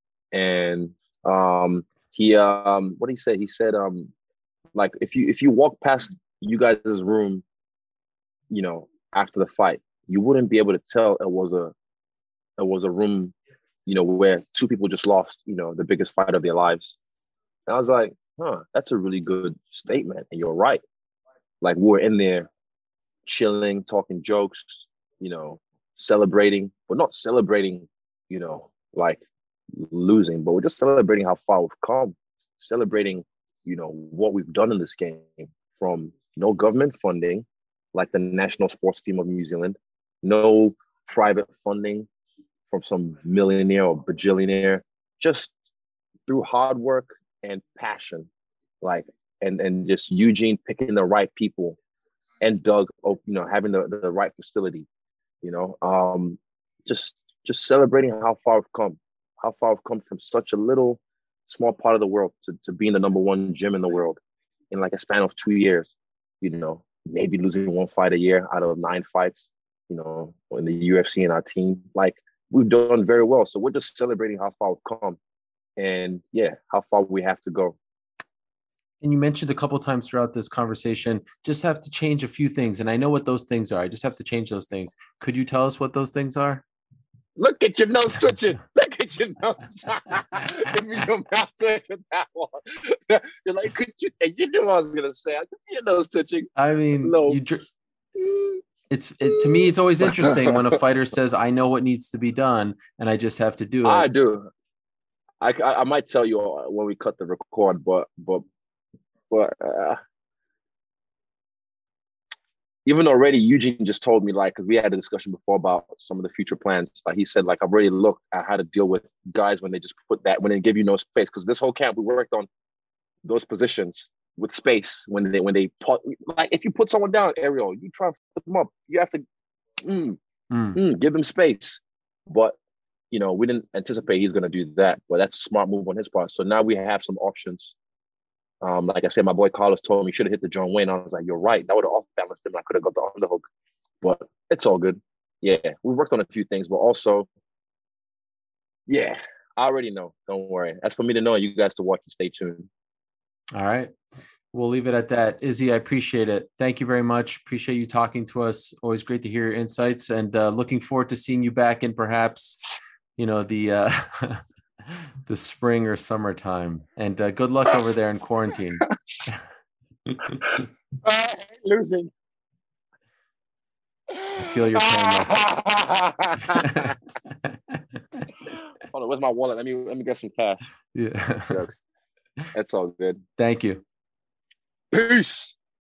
And um, he, um, what did he say? He said, um, like, if you if you walk past you guys' room, you know, after the fight, you wouldn't be able to tell it was a it was a room, you know, where two people just lost, you know, the biggest fight of their lives. And I was like, huh, that's a really good statement. And you're right. Like, we're in there chilling, talking jokes, you know, celebrating, but not celebrating, you know, like losing, but we're just celebrating how far we've come, celebrating, you know, what we've done in this game from no government funding, like the national sports team of New Zealand, no private funding from some millionaire or bajillionaire, just through hard work and passion, like, and, and just Eugene picking the right people and Doug, you know, having the, the right facility, you know, um, just, just celebrating how far we've come, how far we've come from such a little small part of the world to, to being the number one gym in the world in like a span of two years, you know, maybe losing one fight a year out of nine fights, you know, in the U F C and our team. Like, we've done very well. So we're just celebrating how far we've come and yeah, how far we have to go. And you mentioned a couple of times throughout this conversation, just have to change a few things. And I know what those things are. I just have to change those things. Could you tell us what those things are? Look at your nose twitching. Look at your nose. Give me your mouth twitching that one. You're like, could you? And you knew what I was gonna say. I can see your nose twitching. I mean, no. you, it's it, to me, it's always interesting when a fighter says, "I know what needs to be done, and I just have to do it." I do. I, I, I might tell you when we cut the record, but but but uh, even already, Eugene just told me, like, because we had a discussion before about some of the future plans. Like, he said, like, I've already looked at how to deal with guys when they just put that, when they give you no space. Because this whole camp, we worked on those positions with space. When they, when they put, like, if you put someone down, Ariel, you try to put them up, you have to mm, mm. Mm, give them space. But, you know, we didn't anticipate he's going to do that. But that's a smart move on his part. So now we have some options. Um, like I said, my boy Carlos told me he should have hit the John Wayne. I was like, you're right. That would have off-balanced him. I could have got the underhook. But it's all good. Yeah, we worked on a few things, but also, yeah, I already know. Don't worry. That's for me to know and you guys to watch and stay tuned. All right. We'll leave it at that. Izzy, I appreciate it. Thank you very much. Appreciate you talking to us. Always great to hear your insights and uh, looking forward to seeing you back in perhaps, you know, the uh, the spring or summertime. And uh, good luck over there in quarantine. uh, losing. I feel your pain. Hold on, where's my wallet? Let me let me get some cash. Yeah. Jokes. That's all good. Thank you. Peace.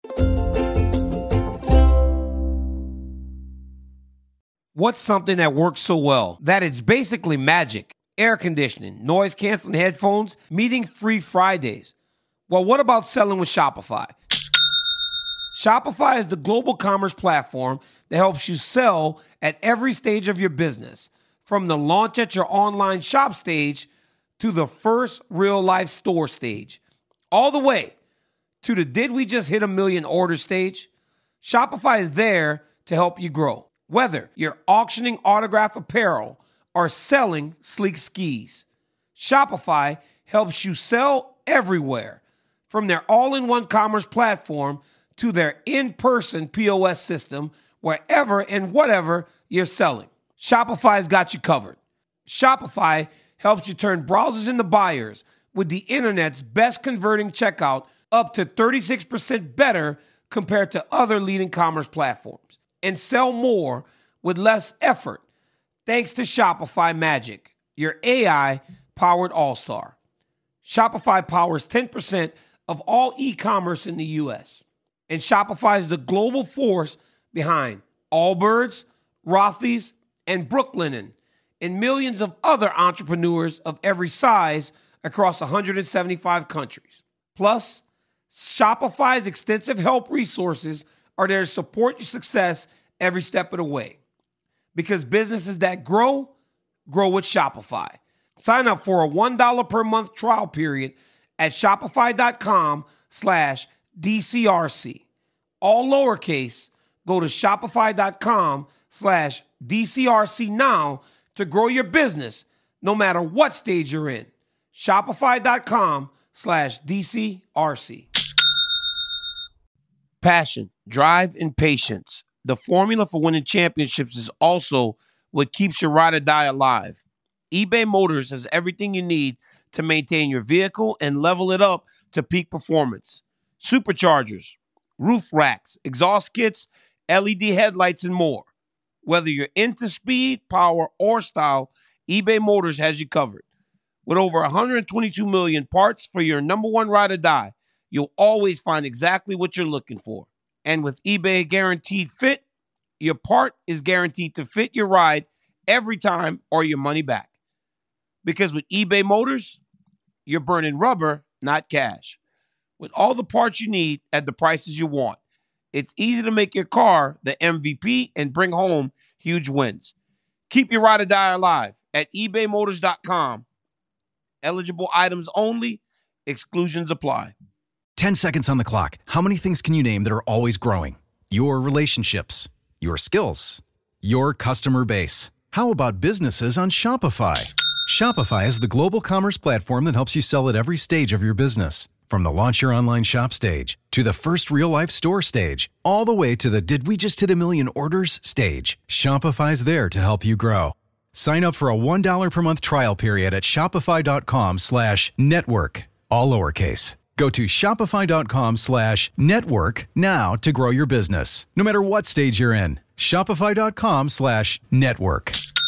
What's something that works so well that it's basically magic? Air conditioning, noise canceling headphones, meeting free Fridays. Well, what about selling with Shopify? Shopify is the global commerce platform that helps you sell at every stage of your business. From the launch at your online shop stage to the first real life store stage, all the way to the did we just hit a million order stage? Shopify is there to help you grow. Whether you're auctioning autograph apparel or selling sleek skis, Shopify helps you sell everywhere, from their all-in-one commerce platform to their in-person P O S system, wherever and whatever you're selling. Shopify's got you covered. Shopify helps you turn browsers into buyers with the internet's best converting checkout, up to thirty-six percent better compared to other leading commerce platforms, and sell more with less effort thanks to Shopify Magic, your A I-powered all-star. Shopify powers ten percent of all e-commerce in the U S, and Shopify is the global force behind Allbirds, Rothy's, and Brooklinen, and millions of other entrepreneurs of every size across one hundred seventy-five countries. Plus, Shopify's extensive help resources are there to support your success every step of the way. Because businesses that grow, grow with Shopify. Sign up for a one dollar per month trial period at shopify.com slash DCRC. All lowercase, go to shopify.com slash DCRC now to grow your business no matter what stage you're in. Shopify.com slash DCRC. Passion, drive, and patience. The formula for winning championships is also what keeps your ride or die alive. eBay Motors has everything you need to maintain your vehicle and level it up to peak performance. Superchargers, roof racks, exhaust kits, L E D headlights, and more. Whether you're into speed, power, or style, eBay Motors has you covered. With over one hundred twenty-two million parts for your number one ride or die, you'll always find exactly what you're looking for. And with eBay Guaranteed Fit, your part is guaranteed to fit your ride every time or your money back. Because with eBay Motors, you're burning rubber, not cash. With all the parts you need at the prices you want, it's easy to make your car the M V P and bring home huge wins. Keep your ride or die alive at ebay motors dot com. Eligible items only. Exclusions apply. ten seconds on the clock. How many things can you name that are always growing? Your relationships, your skills, your customer base. How about businesses on Shopify? Shopify is the global commerce platform that helps you sell at every stage of your business. From the launch your online shop stage to the first real-life store stage, all the way to the did we just hit a million orders stage, Shopify's there to help you grow. Sign up for a one dollar per month trial period at shopify.com slash network, all lowercase. Go to shopify.com slash network now to grow your business, no matter what stage you're in. Shopify.com slash network.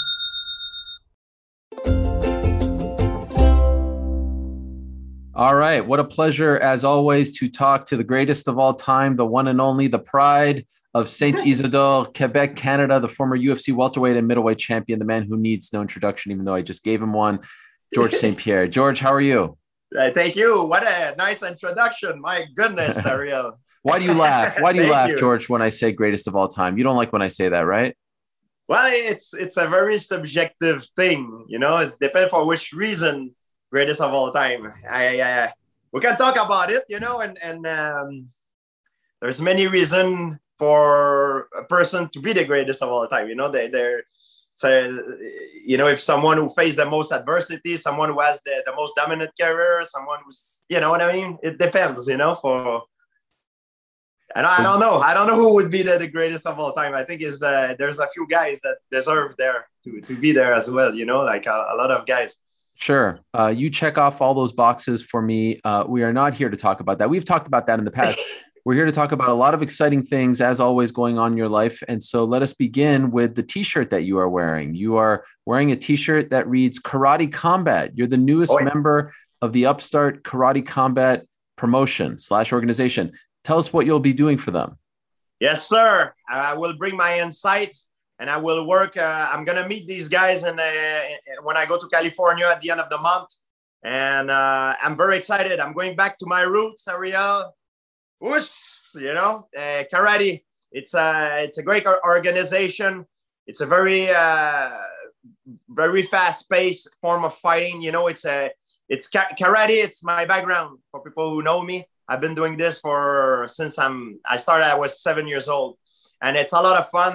All right. What a pleasure, as always, to talk to the greatest of all time, the one and only, the pride of Saint Isidore, Quebec, Canada, the former U F C welterweight and middleweight champion, the man who needs no introduction, even though I just gave him one, George Saint Pierre. George, how are you? Uh, thank you. What a nice introduction. My goodness, Ariel. Why do you laugh? Why do you laugh, you. George, when I say greatest of all time? You don't like when I say that, right? Well, it's it's a very subjective thing. You know, it's depends for which reason. Greatest of all time. I, uh, we can talk about it, you know, and, and um, there's many reasons for a person to be the greatest of all time. You know, they, they're, so, you know, if someone who faced the most adversity, someone who has the, the most dominant career, someone who's, you know what I mean? It depends, you know, for, and I don't know. I don't know who would be the, the greatest of all time. I think is uh, there's a few guys that deserve there to, to be there as well, you know, like a, a lot of guys. Sure. Uh, you check off all those boxes for me. Uh, we are not here to talk about that. We've talked about that in the past. We're here to talk about a lot of exciting things, as always, going on in your life. And so let us begin with the T-shirt that you are wearing. You are wearing a T-shirt that reads Karate Combat. You're the newest oh, yeah. member of the upstart Karate Combat promotion slash organization. Tell us what you'll be doing for them. Yes, sir. I will bring my insights. And I will work. Uh, I'm gonna meet these guys, and uh, when I go to California at the end of the month, and uh, I'm very excited. I'm going back to my roots, Ariel. Whoosh, you know, uh, karate. It's a it's a great organization. It's a very uh, very fast-paced form of fighting. You know, it's a it's karate. It's my background. For people who know me, I've been doing this for since I'm I started. I was seven years old, and it's a lot of fun.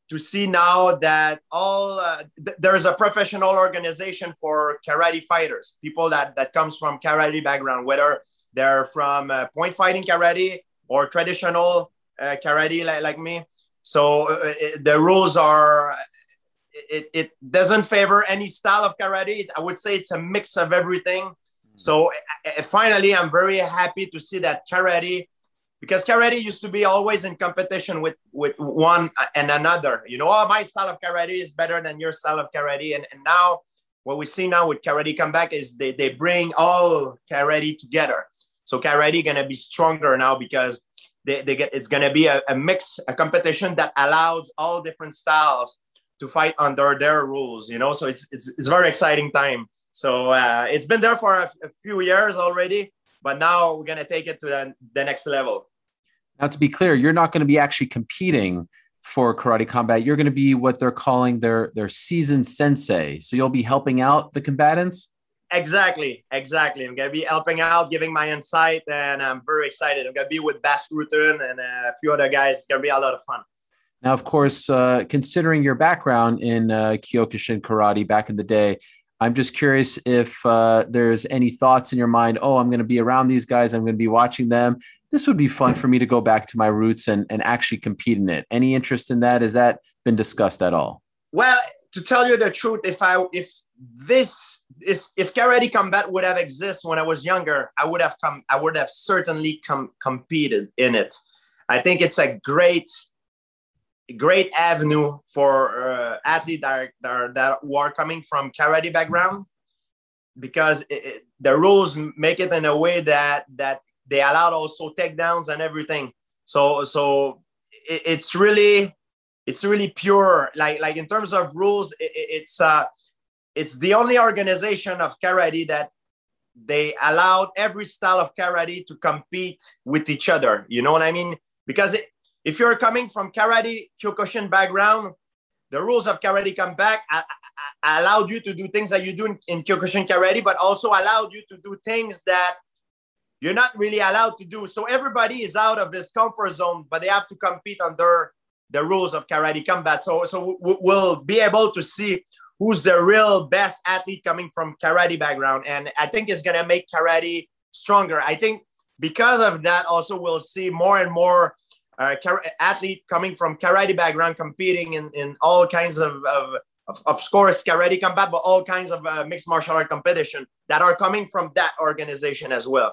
to see now that all uh, th- there's a professional organization for karate fighters, people that that comes from karate background, whether they're from uh, point fighting karate or traditional uh, karate like, like me. So uh, it, the rules are, it, it doesn't favor any style of karate. I would say it's a mix of everything. So uh, finally, I'm very happy to see that karate, because karate used to be always in competition with, with one and another. You know, oh, my style of karate is better than your style of karate. And, and now what we see now with Karate Comeback is they, they bring all karate together. So karate going to be stronger now because they, they get, it's going to be a, a mix, a competition that allows all different styles to fight under their rules, you know? So it's, it's, it's a very exciting time. So uh, it's been there for a, a few years already, but now we're going to take it to the, the next level. Now, to be clear, you're not going to be actually competing for Karate Combat. You're going to be what they're calling their, their seasoned sensei. So you'll be helping out the combatants? Exactly. Exactly. I'm going to be helping out, giving my insight, and I'm very excited. I'm going to be with Bas Rutten and a few other guys. It's going to be a lot of fun. Now, of course, uh, considering your background in uh, Kyokushin karate back in the day, I'm just curious if uh, there's any thoughts in your mind, oh, I'm going to be around these guys, I'm going to be watching them. This would be fun for me to go back to my roots and, and actually compete in it. Any interest in that? Has that been discussed at all? Well, to tell you the truth, if I if this is if Karate Combat would have existed when I was younger, I would have come. I would have certainly come competed in it. I think it's a great, great avenue for uh, athletes that are, that are that are coming from karate background, because it, it, the rules make it in a way that that they allowed also takedowns and everything. So so it, it's really it's really pure. Like like in terms of rules, it, it's uh it's the only organization of karate that they allowed every style of karate to compete with each other. You know what I mean? Because it, if you're coming from karate Kyokushin background, the rules of Karate Comeback allowed you to do things that you do in, in Kyokushin karate, but also allowed you to do things that you're not really allowed to do. So everybody is out of this comfort zone, but they have to compete under the rules of Karate Combat. So, so we'll be able to see who's the real best athlete coming from karate background. And I think it's going to make karate stronger. I think because of that, also we'll see more and more uh, athlete coming from karate background competing in, in all kinds of, of, of, of course, Karate Combat, but all kinds of uh, mixed martial art competition that are coming from that organization as well.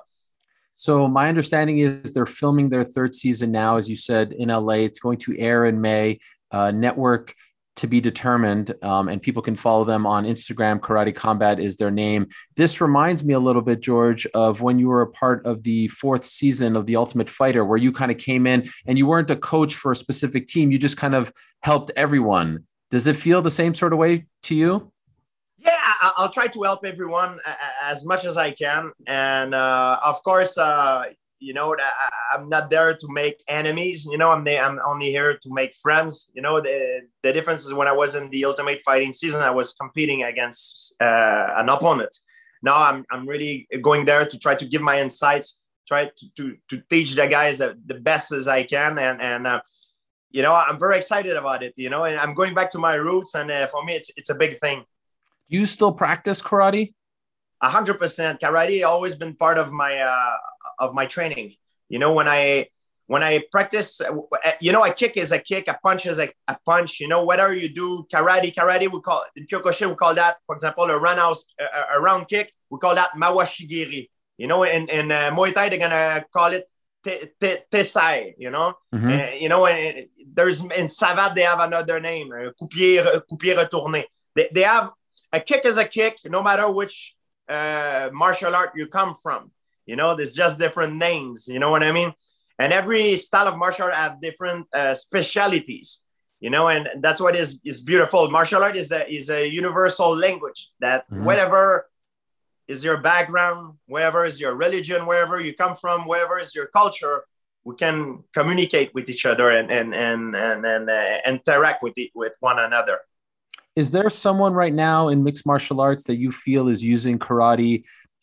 So my understanding is they're filming their third season now, as you said, in L A. It's going to air in May. Uh, network to be determined, um, and people can follow them on Instagram. Karate Combat is their name. This reminds me a little bit, George, of when you were a part of the fourth season of The Ultimate Fighter, where you kind of came in and you weren't a coach for a specific team. You just kind of helped everyone. Does it feel the same sort of way to you? Yeah, I'll try to help everyone as much as I can. And uh, of course, uh, you know, I'm not there to make enemies. You know, I'm there, I'm only here to make friends. You know, the, the difference is when I was in the Ultimate Fighting season, I was competing against uh, an opponent. Now I'm I'm really going there to try to give my insights, try to to, to teach the guys the, the best as I can. And, and uh, you know, I'm very excited about it. You know, and I'm going back to my roots. And uh, for me, it's it's a big thing. Do you still practice karate? A hundred percent. Karate always been part of my uh, of my training. You know, when I when I practice, you know, a kick is a kick, a punch is a, a punch. You know, whatever you do, karate, karate, we call in Kyokushin, we call that, for example, a roundhouse, a, a round kick, we call that mawashigiri. You know, in in uh, Muay Thai, they're gonna call it te, te, tesai. You know, mm-hmm. uh, you know, and there's in Savate they have another name, coupier, coupier retourné. They they have a kick is a kick, no matter which uh, martial art you come from. You know, there's just different names. You know what I mean? And every style of martial art have different uh, specialities. You know, and that's what is is beautiful. Martial art is a is a universal language that mm-hmm. whatever is your background, whatever is your religion, wherever you come from, wherever is your culture, we can communicate with each other and and and and, and uh, interact with the, with one another. Is there someone right now in mixed martial arts that you feel is using karate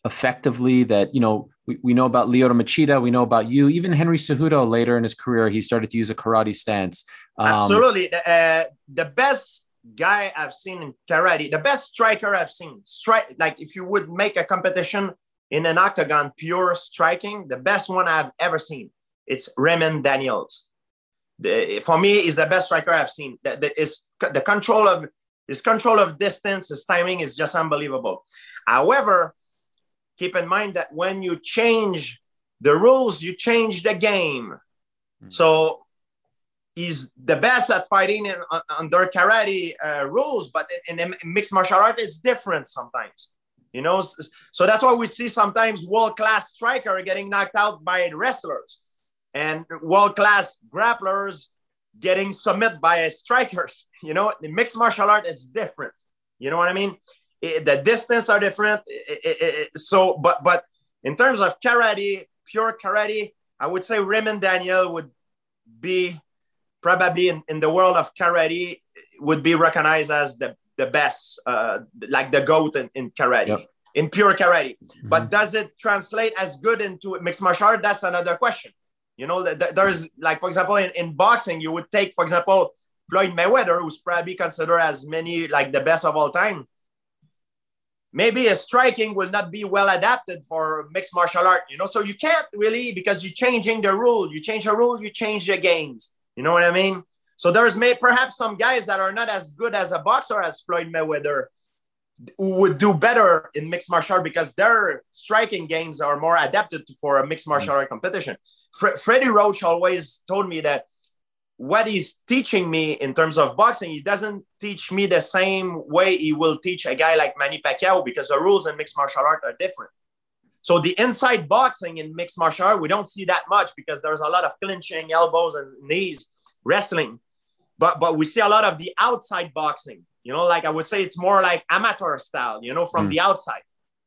effectively that, you know, we, we know about Lyoto Machida, we know about you, even Henry Cejudo later in his career, he started to use a karate stance. Um, Absolutely. Uh, the best guy I've seen in karate, the best striker I've seen, strike, like if you would make a competition in an octagon, pure striking, the best one I've ever seen, it's Raymond Daniels. The, for me, is the best striker I've seen. The, the, is, the control of his control of distance, his timing is just unbelievable. However, keep in mind that when you change the rules, you change the game. Mm-hmm. So he's the best at fighting in, uh, under karate uh, rules, but in, in mixed martial art, it's different sometimes. You know, so that's why we see sometimes world-class striker getting knocked out by wrestlers and world-class grapplers getting submitted by strikers. You know, the mixed martial art is different. You know what I mean? It, the distance are different. It, it, it, so, but but in terms of karate, pure karate, I would say Raymond Daniel would be probably in, in the world of karate would be recognized as the the best, uh, like the GOAT in, in karate, yep. in pure karate. Mm-hmm. But does it translate as good into mixed martial art? That's another question. You know, there's like, for example, in, in boxing, you would take, for example, Floyd Mayweather, who's probably considered as many, like the best of all time. Maybe a striking will not be well adapted for mixed martial art, you know? So you can't really, because you're changing the rule. You change a rule, you change the games. You know what I mean? So there's may perhaps some guys that are not as good as a boxer as Floyd Mayweather who would do better in mixed martial art because their striking games are more adapted to, for a mixed martial art competition. Fre- Freddie Roach always told me that what he's teaching me in terms of boxing, he doesn't teach me the same way he will teach a guy like Manny Pacquiao because the rules in mixed martial art are different. So the inside boxing in mixed martial art, we don't see that much because there's a lot of clinching, elbows and knees, wrestling. But but we see a lot of the outside boxing, you know, like I would say it's more like amateur style, you know, from mm. the outside.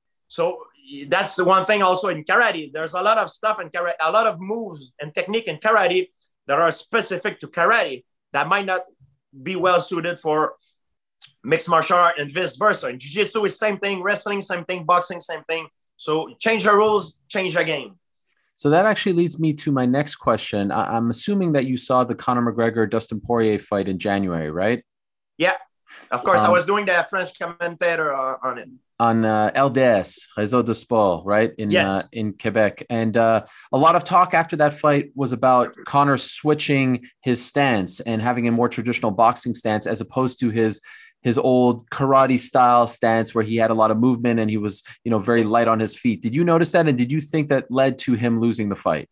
So that's the one thing also in karate. There's a lot of stuff in karate, a lot of moves and technique in karate that are specific to karate that might not be well suited for mixed martial art and vice versa. In jiu-jitsu is same thing, wrestling, same thing, boxing, same thing. So change the rules, change the game. So that actually leads me to my next question. I- I'm assuming that you saw the Conor McGregor Dustin Poirier fight in January, right? Yeah, of course. Um, I was doing the French commentator uh, on it. On uh, L D S, Réseau de Sport, right? In yes. uh, in Quebec. And uh, a lot of talk after that fight was about Conor switching his stance and having a more traditional boxing stance as opposed to his his old karate style stance where he had a lot of movement and he was, you know, very light on his feet. Did you notice that? And did you think that led to him losing the fight?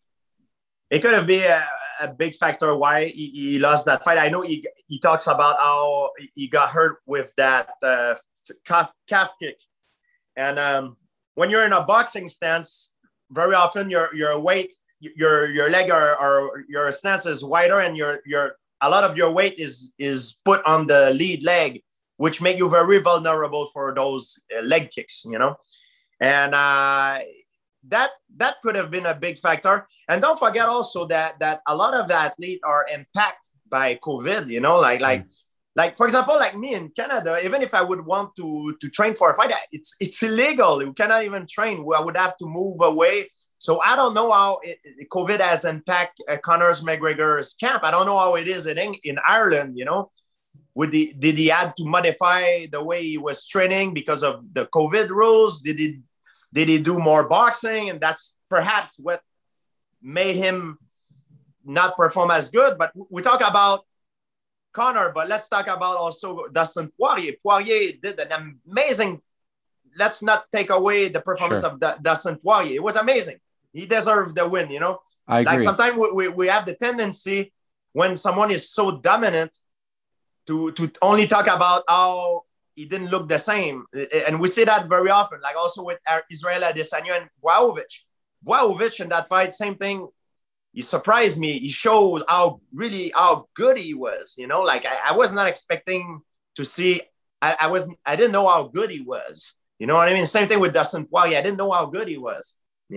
It could have been a, a big factor why he, he lost that fight. I know he, he talks about how he got hurt with that uh, calf, calf kick. And um, when you're in a boxing stance, very often your your weight, your your leg or, or your stance is wider and your your a lot of your weight is is put on the lead leg, which make you very vulnerable for those uh, leg kicks, you know? And uh, that that could have been a big factor. And don't forget also that that a lot of athletes are impacted by COVID, you know, like, like, like for example, like me in Canada, even if I would want to, to train for a fight, it's, it's illegal. You cannot even train. I would have to move away. So I don't know how it, COVID has impacted uh, Conor McGregor's camp. I don't know how it is in, in Ireland, you know? Would he, did he have to modify the way he was training because of the COVID rules? Did he, did he do more boxing? And that's perhaps what made him not perform as good. But we talk about Conor, but let's talk about also Dustin Poirier. Poirier did an amazing, let's not take away the performance sure. of D- Dustin Poirier. It was amazing. He deserved the win, you know? I agree. Like sometimes we, we, we have the tendency when someone is so dominant to, to only talk about how he didn't look the same. And we see that very often, like also with Israel Adesanya and Blahovic. Blahovic in that fight, same thing. He surprised me. He showed how really, how good he was, you know? Like I, I was not expecting to see, I, I wasn't, I didn't know how good he was. You know what I mean? Same thing with Dustin Poirier. I didn't know how good he was, you know?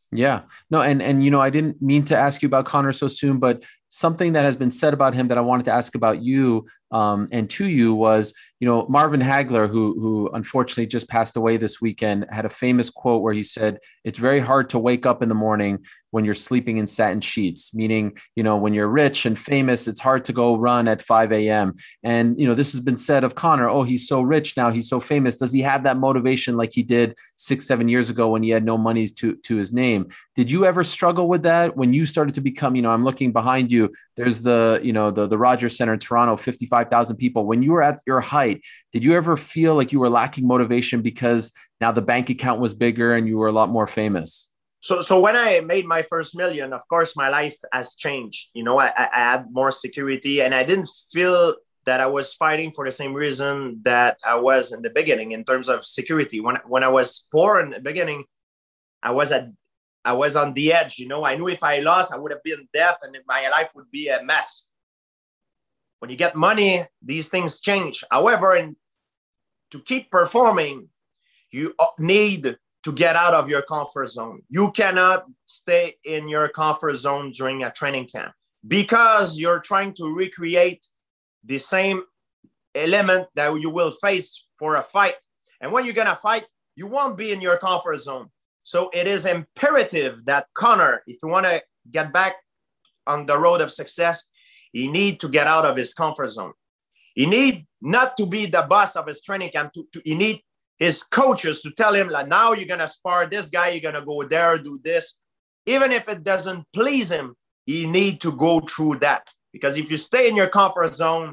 Yeah, no, and and you know, I didn't mean to ask you about Conor so soon, but something that has been said about him that I wanted to ask about you um, and to you was, you know, Marvin Hagler, who who unfortunately just passed away this weekend, had a famous quote where he said, "It's very hard to wake up in the morning when you're sleeping in satin sheets," meaning, you know, when you're rich and famous, it's hard to go run at five a.m. And, you know, this has been said of Conor, oh, he's so rich now, he's so famous. Does he have that motivation like he did six, seven years ago when he had no monies to, to his name? Did you ever struggle with that when you started to become, you know, I'm looking behind you, there's the, you know, the, the Rogers Center in Toronto, fifty-five thousand people. When you were at your height, did you ever feel like you were lacking motivation because now the bank account was bigger and you were a lot more famous? So, so when I made my first million, of course, my life has changed. You know, I, I had more security, and I didn't feel that I was fighting for the same reason that I was in the beginning in terms of security. When, when I was poor in the beginning, I was at, I was on the edge. You know, I knew if I lost, I would have been deaf, and my life would be a mess. When you get money, these things change. However, in, to keep performing, you need to get out of your comfort zone. You cannot stay in your comfort zone during a training camp because you're trying to recreate the same element that you will face for a fight. And when you're going to fight, you won't be in your comfort zone. So it is imperative that Conor, if you want to get back on the road of success, he need to get out of his comfort zone. He need not to be the boss of his training camp. To, to, he need his coaches to tell him, like, now you're going to spar this guy, you're going to go there, do this. Even if it doesn't please him, he need to go through that. Because if you stay in your comfort zone,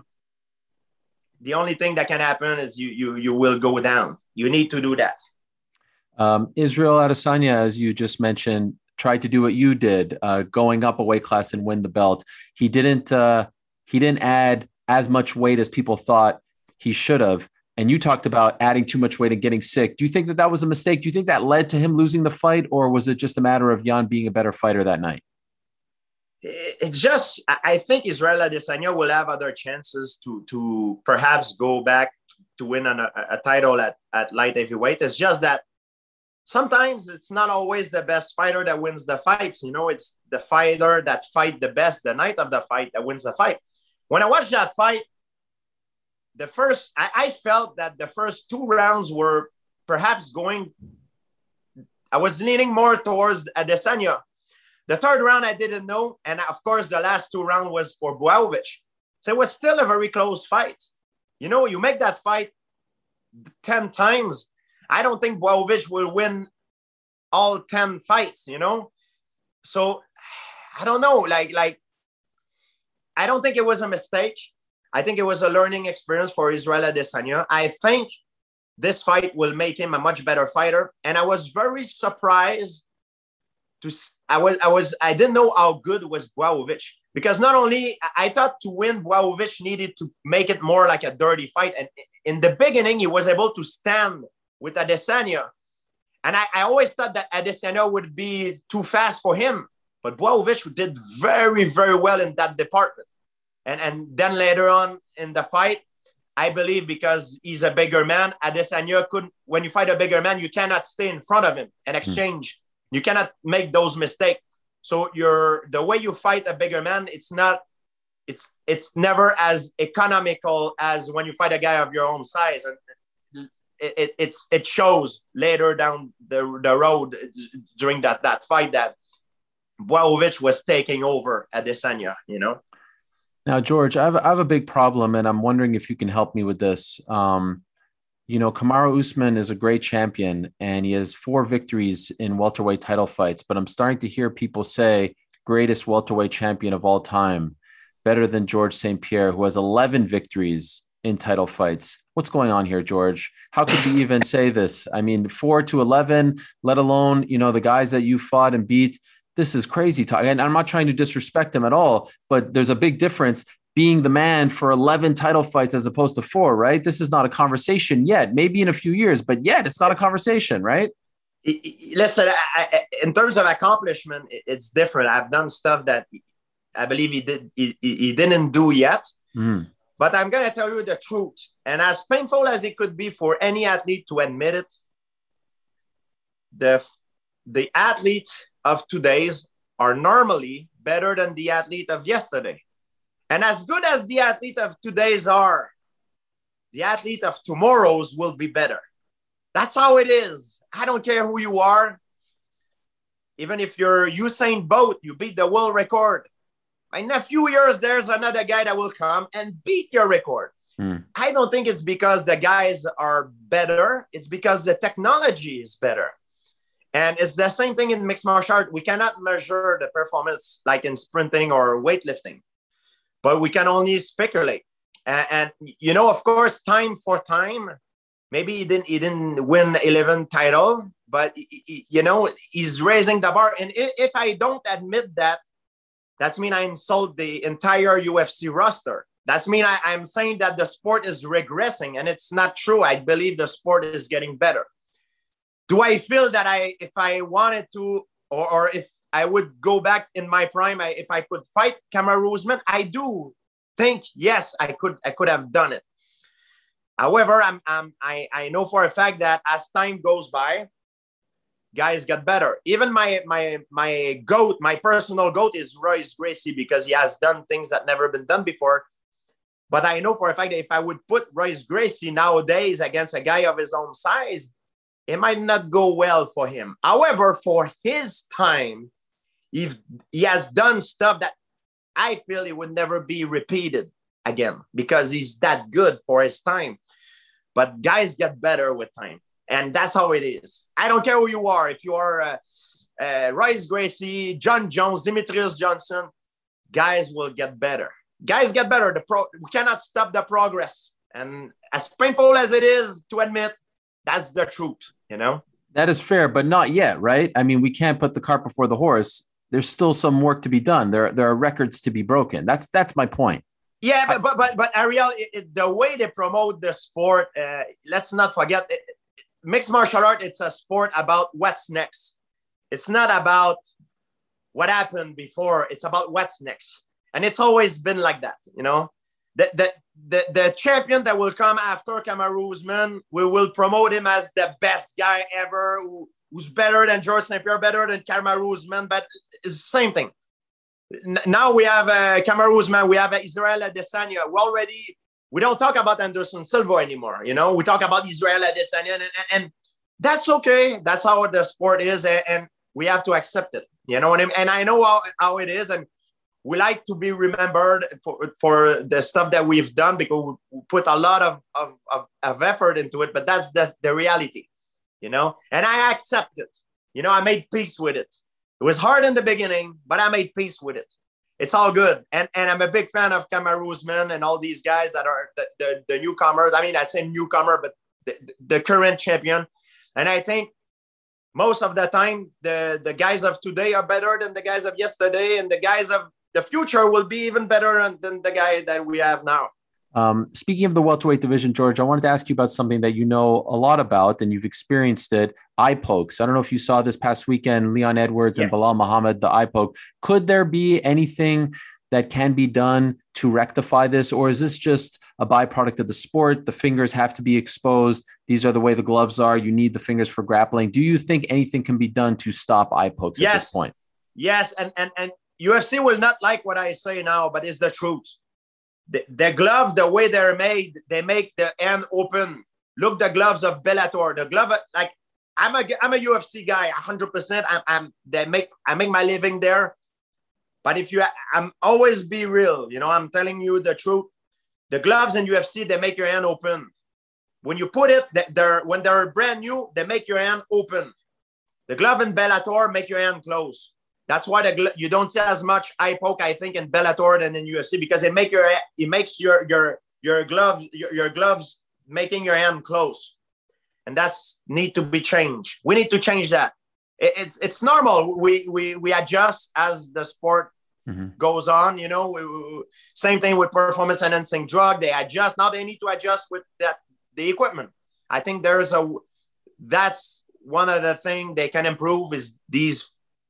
the only thing that can happen is you you you will go down. You need to do that. Um, Israel Adesanya, as you just mentioned, tried to do what you did, uh, going up a weight class and win the belt. He didn't. Uh, he didn't add as much weight as people thought he should have. And you talked about adding too much weight and getting sick. Do you think that that was a mistake? Do you think that led to him losing the fight, or was it just a matter of Jan being a better fighter that night? It's just, I think Israel Adesanya will have other chances to to perhaps go back to win an, a, a title at, at light heavyweight. It's just that sometimes it's not always the best fighter that wins the fights. You know, it's the fighter that fight the best the night of the fight that wins the fight. When I watched that fight, the first, I, I felt that the first two rounds were perhaps going, I was leaning more towards Adesanya. The third round, I didn't know. And of course, the last two rounds was for Blachowicz. So it was still a very close fight. You know, you make that fight ten times. I don't think Blachowicz will win all ten fights, you know? So I don't know. Like, like, I don't think it was a mistake. I think it was a learning experience for Israel Adesanya. I think this fight will make him a much better fighter. And I was very surprised to, I was, I was, I didn't know how good was Blachowicz, because not only, I thought to win, Blachowicz needed to make it more like a dirty fight. And in the beginning, he was able to stand with Adesanya. And I, I always thought that Adesanya would be too fast for him. But Blachowicz did very, very well in that department. And, and then later on in the fight, I believe because he's a bigger man, Adesanya couldn't, when you fight a bigger man, you cannot stay in front of him and exchange. Mm. You cannot make those mistakes. So you're, the way you fight a bigger man, it's not, it's it's never as economical as when you fight a guy of your own size. And it, it, it's, it shows later down the, the road during that, that fight that Blachowicz was taking over Adesanya, you know? Now, George, I have, I have a big problem, and I'm wondering if you can help me with this. Um, you know, Kamaru Usman is a great champion, and he has four victories in welterweight title fights, but I'm starting to hear people say greatest welterweight champion of all time, better than George Saint Pierre, who has eleven victories in title fights. What's going on here, George? How could you even say this? I mean, four to eleven, let alone, you know, the guys that you fought and beat. This is crazy talk. And I'm not trying to disrespect him at all, but there's a big difference being the man for eleven title fights as opposed to four, right? This is not a conversation yet, maybe in a few years, but yet it's not a conversation, right? Listen, I, I, in terms of accomplishment, it's different. I've done stuff that I believe he did. He, he didn't do yet, mm. But I'm going to tell you the truth. And as painful as it could be for any athlete to admit it, the, the athlete of today's are normally better than the athlete of yesterday. And as good as the athlete of today's are, the athlete of tomorrow's will be better. That's how it is. I don't care who you are. Even if you're Usain Bolt, you beat the world record. In a few years, there's another guy that will come and beat your record. Mm. I don't think it's because the guys are better. It's because the technology is better. And it's the same thing in mixed martial art. We cannot measure the performance like in sprinting or weightlifting, but we can only speculate. And, and you know, of course, time for time, maybe he didn't, he didn't win eleven title, but he, he, you know, he's raising the bar. And if I don't admit that, that's mean I insult the entire U F C roster. That's mean I, I'm saying that the sport is regressing, and it's not true. I believe the sport is getting better. Do I feel that I, if I wanted to, or, or if I would go back in my prime, I, if I could fight Kamaru Usman, I do think, yes, I could, I could have done it. However, I'm, I'm, I, I know for a fact that as time goes by, guys get better. Even my, my, my GOAT, my personal GOAT is Royce Gracie, because he has done things that never been done before. But I know for a fact that if I would put Royce Gracie nowadays against a guy of his own size, it might not go well for him. However, for his time, if he has done stuff that I feel it would never be repeated again, because he's that good for his time. But guys get better with time, and that's how it is. I don't care who you are. If you are uh, uh, Royce Gracie, John Jones, Demetrius Johnson, guys will get better. Guys get better. The pro- we cannot stop the progress. And as painful as it is to admit, that's the truth, you know? That is fair, but not yet, right? I mean, we can't put the cart before the horse. There's still some work to be done. There, there are records to be broken. That's that's my point. Yeah, but but but, but Ariel, it, it, the way they promote the sport, uh, let's not forget, it, mixed martial art, it's a sport about what's next. It's not about what happened before. It's about what's next. And it's always been like that, you know? The, the, the, the champion that will come after Kamaru Usman, we will promote him as the best guy ever, who, who's better than George Saint Pierre, better than Kamaru Usman, but it's the same thing. N- now we have uh, Kamaru Usman, we have uh, Israel Adesanya. We already, we don't talk about Anderson Silva anymore, you know? We talk about Israel Adesanya, and, and, and that's okay. That's how the sport is, and, and we have to accept it, you know what I mean? And I know how, how it is, and we like to be remembered for, for the stuff that we've done, because we put a lot of, of, of, of effort into it, but that's the, the reality, you know? And I accept it. You know, I made peace with it. It was hard in the beginning, but I made peace with it. It's all good. And and I'm a big fan of Kamaru Usman and all these guys that are the, the, the newcomers. I mean, I say newcomer, but the, the current champion. And I think most of the time, the, the guys of today are better than the guys of yesterday, and the guys of the future will be even better than the guy that we have now. Um, speaking of the welterweight division, George, I wanted to ask you about something that you know a lot about, and you've experienced it, eye pokes. I don't know if you saw this past weekend, Leon Edwards yeah. and Bilal Muhammad, the eye poke. Could there be anything that can be done to rectify this, or is this just a byproduct of the sport? The fingers have to be exposed. These are the way the gloves are. You need the fingers for grappling. Do you think anything can be done to stop eye pokes yes. at this point? Yes, and and and U F C will not like what I say now, but it's the truth. The, the glove, the way they're made, they make the hand open. Look, the gloves of Bellator, the glove, like I'm a, I'm a U F C guy, one hundred percent. I'm, I'm, they make, I make my living there. But if you, I'm always be real, you know, I'm telling you the truth. The gloves in U F C, they make your hand open. When you put it, they're, when they're brand new, they make your hand open. The glove in Bellator make your hand close. That's why the you don't see as much eye poke, I think, in Bellator than in U F C, because it make your it makes your your your gloves your, your gloves making your hand close, and that's need to be changed. We need to change that. It, it's it's normal. We we we adjust as the sport mm-hmm. goes on. You know, we, we, same thing with performance enhancing drug. They adjust now. They need to adjust with that the equipment. I think there's a that's one of the things they can improve is these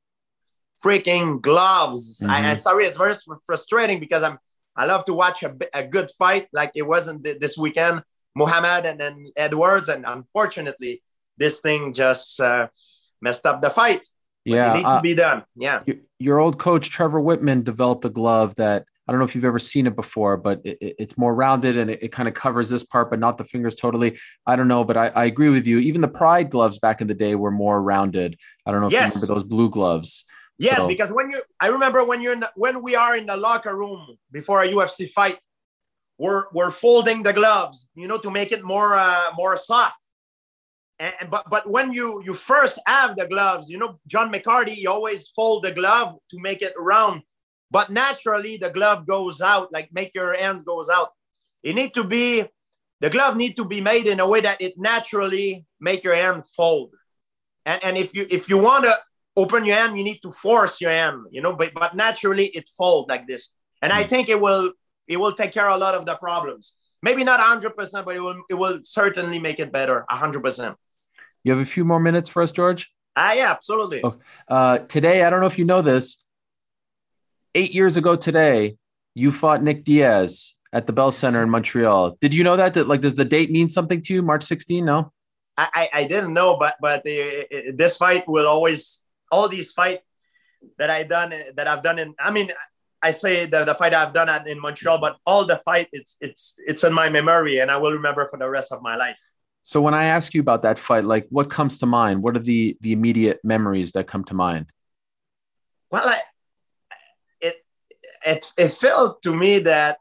freaking gloves. Mm-hmm. I, I'm sorry, it's very frustrating because I'm I love to watch a, a good fight like it wasn't th- this weekend, Muhammad and then Edwards, and unfortunately this thing just uh, messed up the fight. Yeah, they need uh, to be done. Yeah. Your, your old coach Trevor Whitman developed a glove that I don't know if you've ever seen it before, but it, it's more rounded and it, it kind of covers this part, but not the fingers totally. I don't know, but I, I agree with you. Even the Pride gloves back in the day were more rounded. I don't know if you remember Yes. those blue gloves. Yes, So- because when you, I remember when you're in the, when we are in the locker room before a U F C fight, we're we're folding the gloves, you know, to make it more uh, more soft. And but but when you you first have the gloves, you know, John McCarty, he always fold the glove to make it round. But naturally, the glove goes out, like make your hand goes out. It need to be, the glove need to be made in a way that it naturally make your hand fold. And and if you if you want to open your hand, you need to force your hand, you know, but but naturally it fold like this. And I think it will it will take care of a lot of the problems. Maybe not one hundred percent, but it will it will certainly make it better, one hundred percent. You have a few more minutes for us, George? Ah, yeah, absolutely. Oh, uh, today, I don't know if you know this, eight years ago today, you fought Nick Diaz at the Bell Center in Montreal. Did you know that? That like, does the date mean something to you? March sixteenth? No? I, I, I didn't know, but but uh, this fight will always, all these fights that I done that I've done in, I mean, I say the, the fight I've done at, in Montreal, but all the fight, it's it's it's in my memory, and I will remember for the rest of my life. So when I ask you about that fight, like what comes to mind? What are the the immediate memories that come to mind? Well, I, it it it felt to me that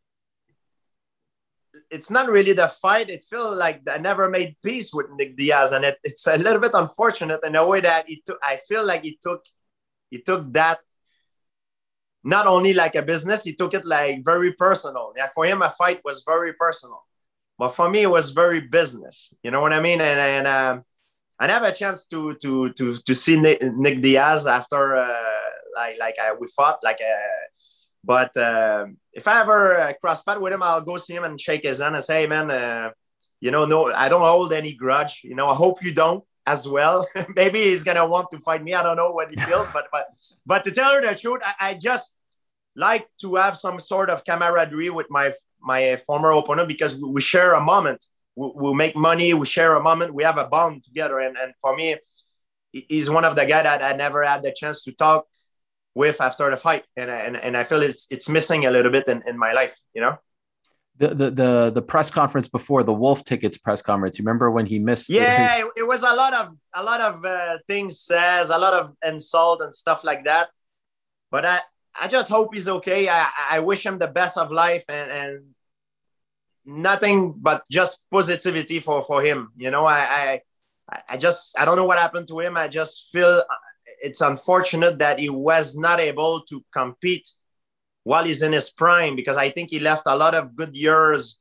it's not really the fight. It felt like I never made peace with Nick Diaz, and it, it's a little bit unfortunate in a way that it took. I feel like he took he took that not only like a business, he took it like very personal. Yeah, for him, a fight was very personal. But for me, it was very business. You know what I mean? And, and um, I never had a chance to to to to see Nick, Nick Diaz after uh, like like I, we fought. Like, uh, but uh, if I ever uh, cross path with him, I'll go see him and shake his hand and say, "Hey, man, uh, you know, no, I don't hold any grudge. You know, I hope you don't as well. Maybe he's gonna want to fight me. I don't know what he feels, but but but to tell you the truth, I, I just like to have some sort of camaraderie with my my former opponent because we, we share a moment. We, we make money. We share a moment. We have a bond together. And, and for me, he's one of the guys that I never had the chance to talk with after the fight. And, and, and I feel it's it's missing a little bit in, in my life, you know? The, the the the press conference before the Wolf Tickets press conference. You remember when he missed? Yeah, it, it was a lot of a lot of uh, things says, a lot of insult and stuff like that. But I, I just hope he's okay. I, I wish him the best of life and, and nothing but just positivity for, for him. You know, I, I I just I don't know what happened to him. I just feel it's unfortunate that he was not able to compete while he's in his prime because I think he left a lot of good years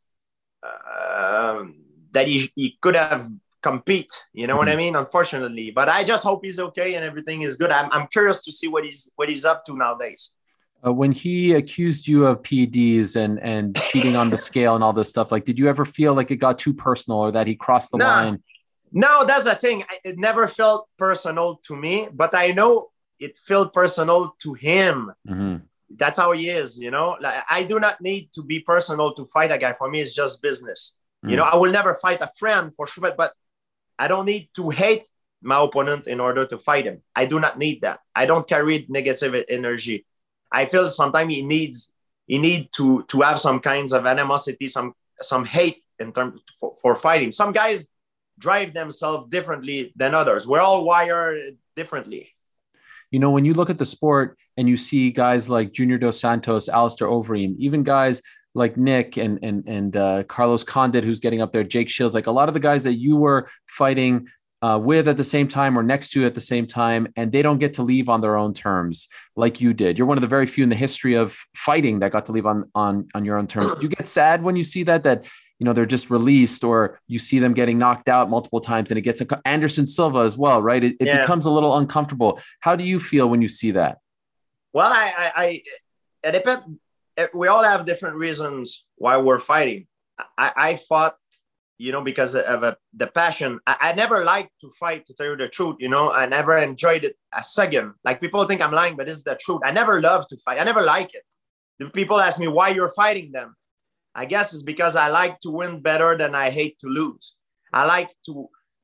uh, that he, he could have compete. You know mm-hmm. what I mean? Unfortunately, but I just hope he's okay and everything is good. I'm I'm curious to see what he's what he's up to nowadays. Uh, when he accused you of P E Ds and, and cheating on the scale and all this stuff, like, did you ever feel like it got too personal or that he crossed the no, line? No, that's the thing. It never felt personal to me, but I know it felt personal to him. Mm-hmm. That's how he is, you know? Like, I do not need to be personal to fight a guy. For me, it's just business. Mm-hmm. You know, I will never fight a friend for sure, but, but I don't need to hate my opponent in order to fight him. I do not need that. I don't carry negative energy. I feel sometimes he needs he need to to have some kinds of animosity, some some hate in terms for, for fighting. Some guys drive themselves differently than others. We're all wired differently. You know, when you look at the sport and you see guys like Junior Dos Santos, Alistair Overeem, even guys like Nick and and and uh, Carlos Condit, who's getting up there, Jake Shields, like a lot of the guys that you were fighting Uh, with at the same time or next to at the same time, and they don't get to leave on their own terms like you did. You're one of the very few in the history of fighting that got to leave on on on your own terms. Do you get sad when you see that that you know they're just released, or you see them getting knocked out multiple times, and it gets Anderson Silva as well, right? It, it yeah. becomes a little uncomfortable. How do you feel when you see that? Well, I, I, I it depends. We all have different reasons why we're fighting. I, I fought. You know, because of a, the passion. I, I never liked to fight, to tell you the truth. You know, I never enjoyed it a second. Like, people think I'm lying, but this is the truth. I never loved to fight. I never like it. The people ask me why you're fighting them. I guess it's because I like to win better than I hate to lose. I like to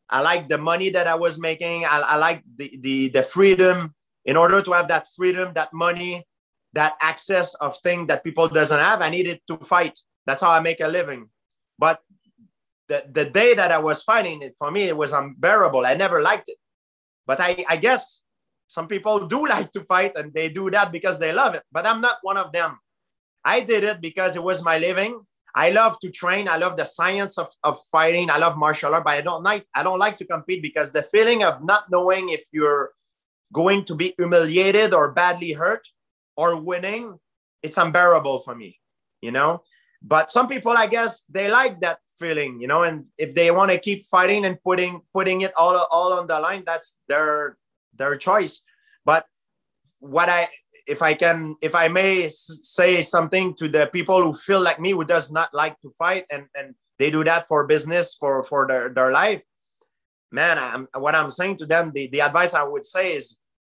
I like the money that I was making. I, I like the, the, the freedom. In order to have that freedom, that money, that access of things that people doesn't have, I needed to fight. That's how I make a living. But the, the day that I was fighting it, for me, it was unbearable. I never liked it. But I, I guess some people do like to fight, and they do that because they love it. But I'm not one of them. I did it because it was my living. I love to train. I love the science of, of fighting. I love martial art, but I don't like, I don't like to compete because the feeling of not knowing if you're going to be humiliated or badly hurt or winning, it's unbearable for me, you know? But some people, I guess, they like that feeling, you know, and if they want to keep fighting and putting putting it all, all on the line, that's their their choice. But what I, if I can, if I may say something to the people who feel like me, who does not like to fight, and, and they do that for business, for, for their, their life, man, I'm, what I'm saying to them, the, the advice I would say is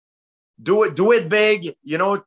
do it, do it big, you know,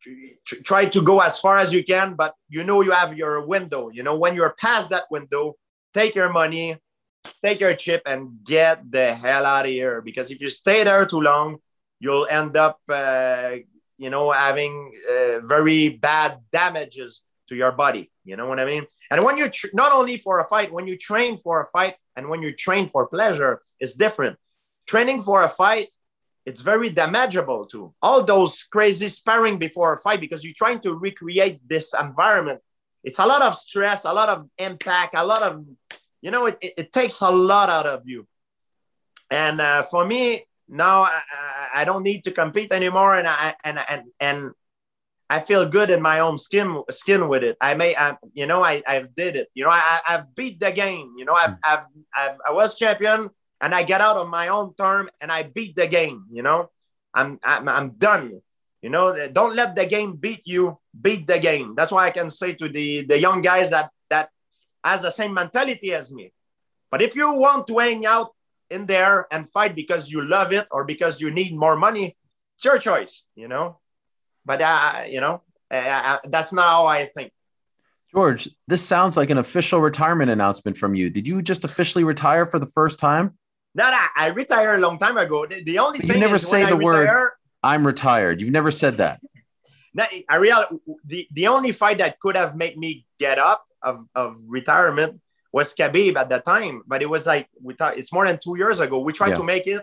try to go as far as you can, but you know, you have your window, you know, when you're past that window, take your money, take your chip and get the hell out of here. Because if you stay there too long, you'll end up, uh, you know, having uh, very bad damages to your body. You know what I mean? And when you, tr- not only for a fight, when you train for a fight and when you train for pleasure, it's different. Training for a fight, it's very damageable too. All those crazy sparring before a fight, because you're trying to recreate this environment. It's a lot of stress, a lot of impact, a lot of, you know, it, it, it takes a lot out of you. And uh, for me, now I, I don't need to compete anymore. And I, and, and, and I feel good in my own skin, skin with it. I may, I, you know, I, I've did it, you know, I, I've beat the game, you know, I've, I've, I've, I was champion. And I get out on my own term and I beat the game, you know, I'm, I'm, I'm done. You know, don't let the game beat you, beat the game. That's why I can say to the, the young guys that, that has the same mentality as me. But if you want to hang out in there and fight because you love it or because you need more money, it's your choice, you know, but, uh, you know, uh, that's not how I think. George, this sounds like an official retirement announcement from you. Did you just officially retire for the first time? No, no, I retired a long time ago. The, the only but thing you never is say the I word, retire, I'm retired. You've never said that. No, I real the, the only fight that could have made me get up of, of retirement was Khabib at that time. But it was like, we thought it's more than two years ago. We tried yeah. to make it.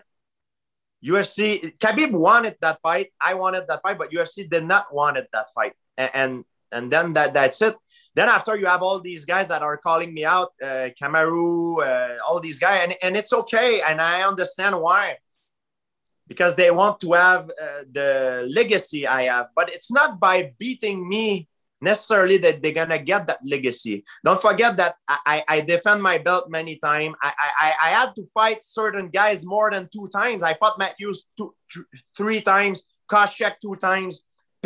U F C, Khabib wanted that fight. I wanted that fight, but U F C did not want it, that fight. And, and And then that that's it. Then after you have all these guys that are calling me out, uh, Kamaru, uh, all these guys, and, and it's okay. And I understand why. Because they want to have uh, the legacy I have. But it's not by beating me necessarily that they're going to get that legacy. Don't forget that I, I defend my belt many times. I, I, I had to fight certain guys more than two times. I fought Matthews two, three times, Koscheck two times.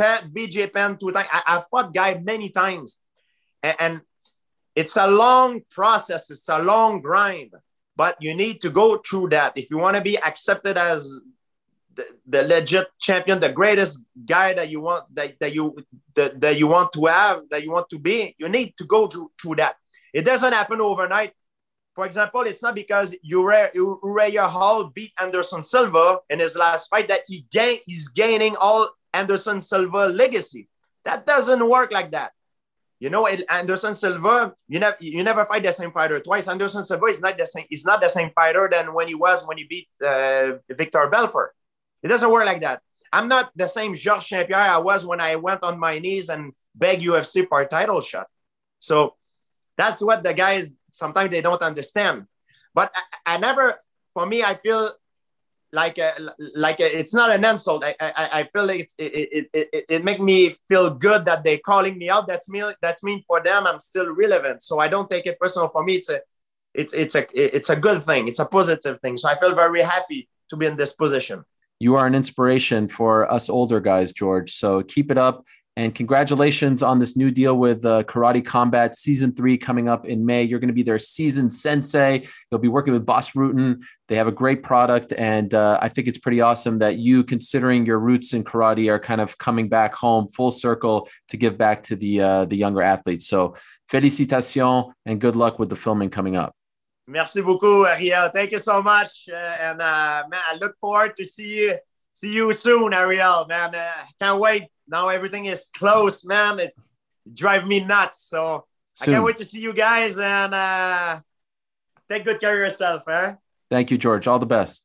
B J Penn two times. I, I fought guy many times, and, and it's a long process. It's a long grind, but you need to go through that if you want to be accepted as the, the legit champion, the greatest guy that you want that, that you that, that you want to have, that you want to be. You need to go through, through that. It doesn't happen overnight. For example, it's not because Uriah, Uriah Hall beat Anderson Silva in his last fight that he gain he's gaining all Anderson Silva legacy. That doesn't work like that. You know, it, Anderson Silva, you never you never fight the same fighter twice. Anderson Silva is not the same. He's not the same fighter than when he was when he beat uh, Victor Belfort. It doesn't work like that. I'm not the same Georges Saint-Pierre I was when I went on my knees and begged U F C for a title shot. So that's what the guys sometimes they don't understand. But I, I never, for me, I feel. Like, a, like a, it's not an insult. I, I, I feel like it's, it, it, it, it makes me feel good that they're calling me out. That's me. That's mean for them. I'm still relevant. So I don't take it personal. For me, it's a, it's, it's a, it's a good thing. It's a positive thing. So I feel very happy to be in this position. You are an inspiration for us older guys, George. So keep it up. And congratulations on this new deal with uh, Karate Combat Season three coming up in May. You're going to be their season sensei. You'll be working with Bas Rutten. They have a great product. And uh, I think it's pretty awesome that you, considering your roots in karate, are kind of coming back home full circle to give back to the uh, the younger athletes. So félicitations and good luck with the filming coming up. Merci beaucoup, Ariel. Thank you so much. Uh, and uh, man, I look forward to see you, see you soon, Ariel. Man, uh, can't wait. Now everything is closed, man. It drives me nuts. So soon. I can't wait to see you guys and uh, take good care of yourself. Eh? Thank you, George. All the best.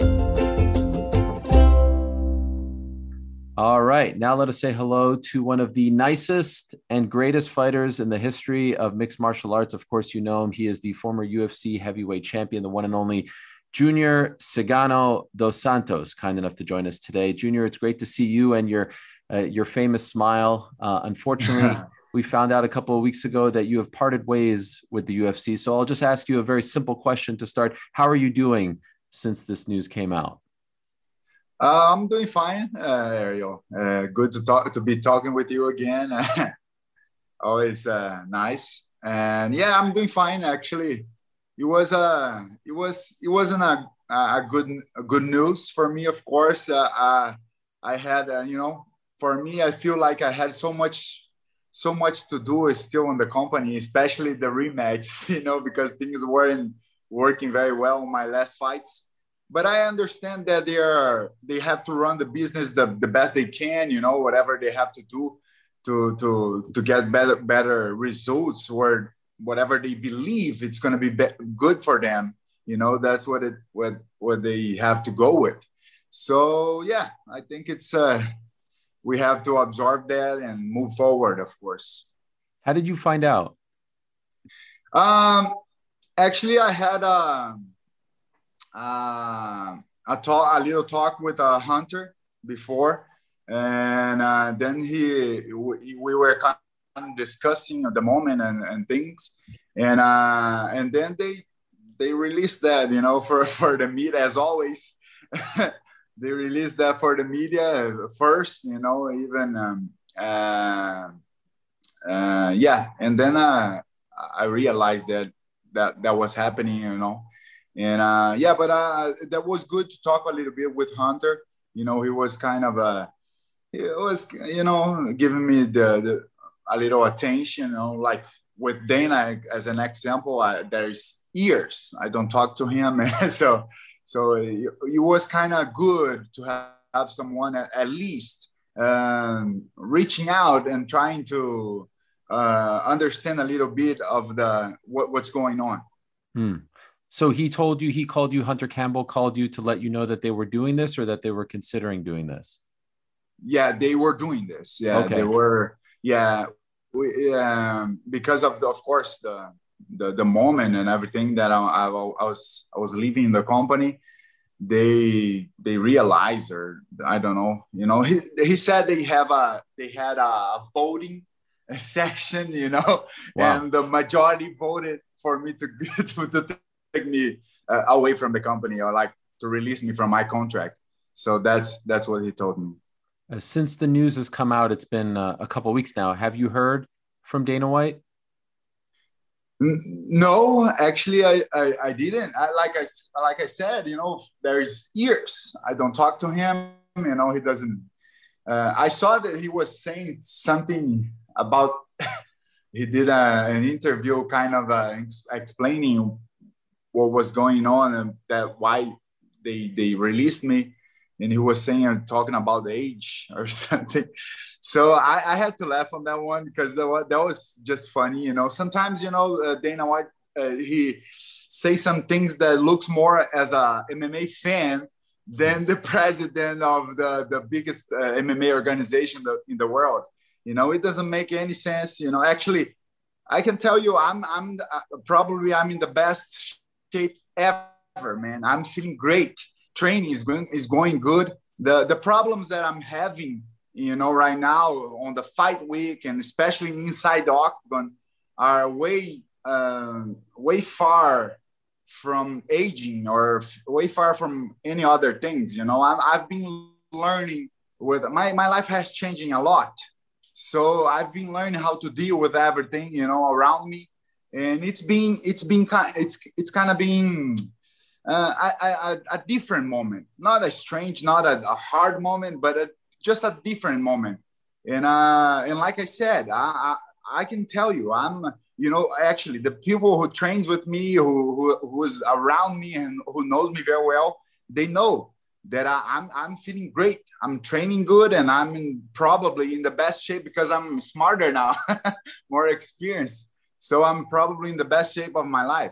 All right, now let us say hello to one of the nicest and greatest fighters in the history of mixed martial arts. Of course, you know him. He is the former U F C heavyweight champion, the one and only Junior Cigano dos Santos, kind enough to join us today. Junior, it's great to see you and your uh, your famous smile. Uh, unfortunately, we found out a couple of weeks ago that you have parted ways with the U F C. So I'll just ask you a very simple question to start. How are you doing since this news came out? Uh, I'm doing fine, uh, Ariel. Uh, good to talk to be talking with you again. Always uh, nice, and yeah, I'm doing fine. Actually, it was a uh, it was it wasn't a a good a good news for me. Of course, uh, uh, I had uh, you know, for me, I feel like I had so much so much to do still in the company, especially the rematch. You know, because things weren't working very well in my last fights. But I understand that they are they have to run the business the, the best they can, you know, whatever they have to do to to to get better better results or whatever they believe it's going to be, be good for them. You know, that's what it what what they have to go with. So yeah, I think it's uh, we have to absorb that and move forward, of course. How did you find out? Um, actually, I had a. Uh, a talk, a little talk with a hunter before, and uh, then he we, we were kind of discussing at the moment and, and things, and uh, and then they they released that, you know, for for the media, as always. They released that for the media first, you know, even um, uh, uh, yeah, and then uh, I realized that that that was happening, you know. And uh, yeah, but uh, that was good to talk a little bit with Hunter. You know, he was kind of a, he was, you know, giving me the, the a little attention. You know, like with Dana as an example, I, there's years I don't talk to him, so so it, it was kind of good to have, have someone at, at least um, reaching out and trying to uh, understand a little bit of the what, what's going on. Hmm. So he told you, he called you, Hunter Campbell called you to let you know that they were doing this or that they were considering doing this? Yeah, they were doing this. Yeah, okay. They were, yeah, we, um, because of, the, of course, the, the the moment and everything that I, I, I was I was leaving the company, they they realized, or I don't know, you know, he, he said they have a, they had a voting section, you know, wow. And the majority voted for me to, to, to take me uh, away from the company, or like to release me from my contract. So that's that's what he told me. Uh, since the news has come out, it's been uh, a couple of weeks now. Have you heard from Dana White? No, actually, I I, I didn't. I, like I like I said, you know, there's years I don't talk to him. You know, he doesn't. Uh, I saw that he was saying something about. He did a, an interview, kind of uh, ex- explaining what was going on and that why they they released me, and he was saying and talking about the age or something. So I, I had to laugh on that one because that was, that was just funny, you know. Sometimes, you know, uh, Dana White, uh, he says some things that looks more as a M M A fan than the president of the the biggest uh, M M A organization in the world. You know, it doesn't make any sense. You know, actually, I can tell you, I'm I'm uh, probably I'm in the best shape ever, man. I'm feeling great. Training is going is going good. The the problems that I'm having, you know, right now on the fight week and especially inside the octagon are way uh, way far from aging or f- way far from any other things. You know, I'm, I've been learning with my my life has changing a lot. So I've been learning how to deal with everything, you know, around me. And it's been, it's been kind, it's, it's kind of been uh, a, a, a different moment, not a strange, not a, a hard moment, but a, just a different moment. And uh, and like I said, I, I I can tell you, I'm you know, actually the people who trains with me, who, who who's around me and who knows me very well, they know that I, I'm I'm feeling great. I'm training good, and I'm in, probably in the best shape because I'm smarter now, more experienced. So I'm probably in the best shape of my life.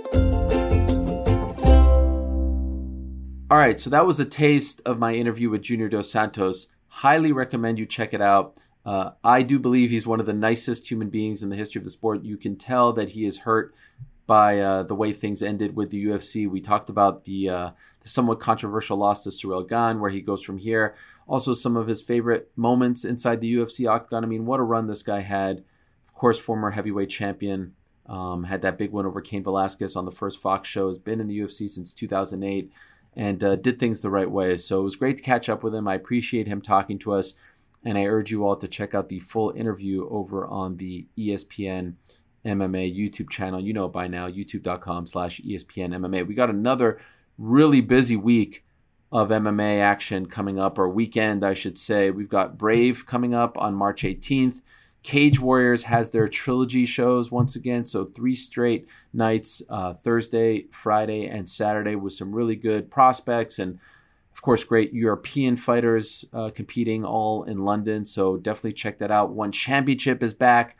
All right, so that was a taste of my interview with Junior Dos Santos. Highly recommend you check it out. Uh, I do believe he's one of the nicest human beings in the history of the sport. You can tell that he is hurt by uh, the way things ended with the U F C. We talked about the, uh, the somewhat controversial loss to Ciryl Gane, where he goes from here. Also, some of his favorite moments inside the U F C octagon. I mean, what a run this guy had. Of course, former heavyweight champion. Um, had that big win over Cain Velasquez on the first Fox show. Has been in the U F C since two thousand eight and uh, did things the right way. So it was great to catch up with him. I appreciate him talking to us. And I urge you all to check out the full interview over on the E S P N M M A YouTube channel. You know it by now, youtube.com slash ESPN MMA. We got another really busy week of M M A action coming up, or weekend, I should say. We've got Brave coming up on March eighteenth. Cage Warriors has their trilogy shows once again, so three straight nights, uh, Thursday, Friday, and Saturday, with some really good prospects and, of course, great European fighters uh, competing all in London. So definitely check that out. One Championship is back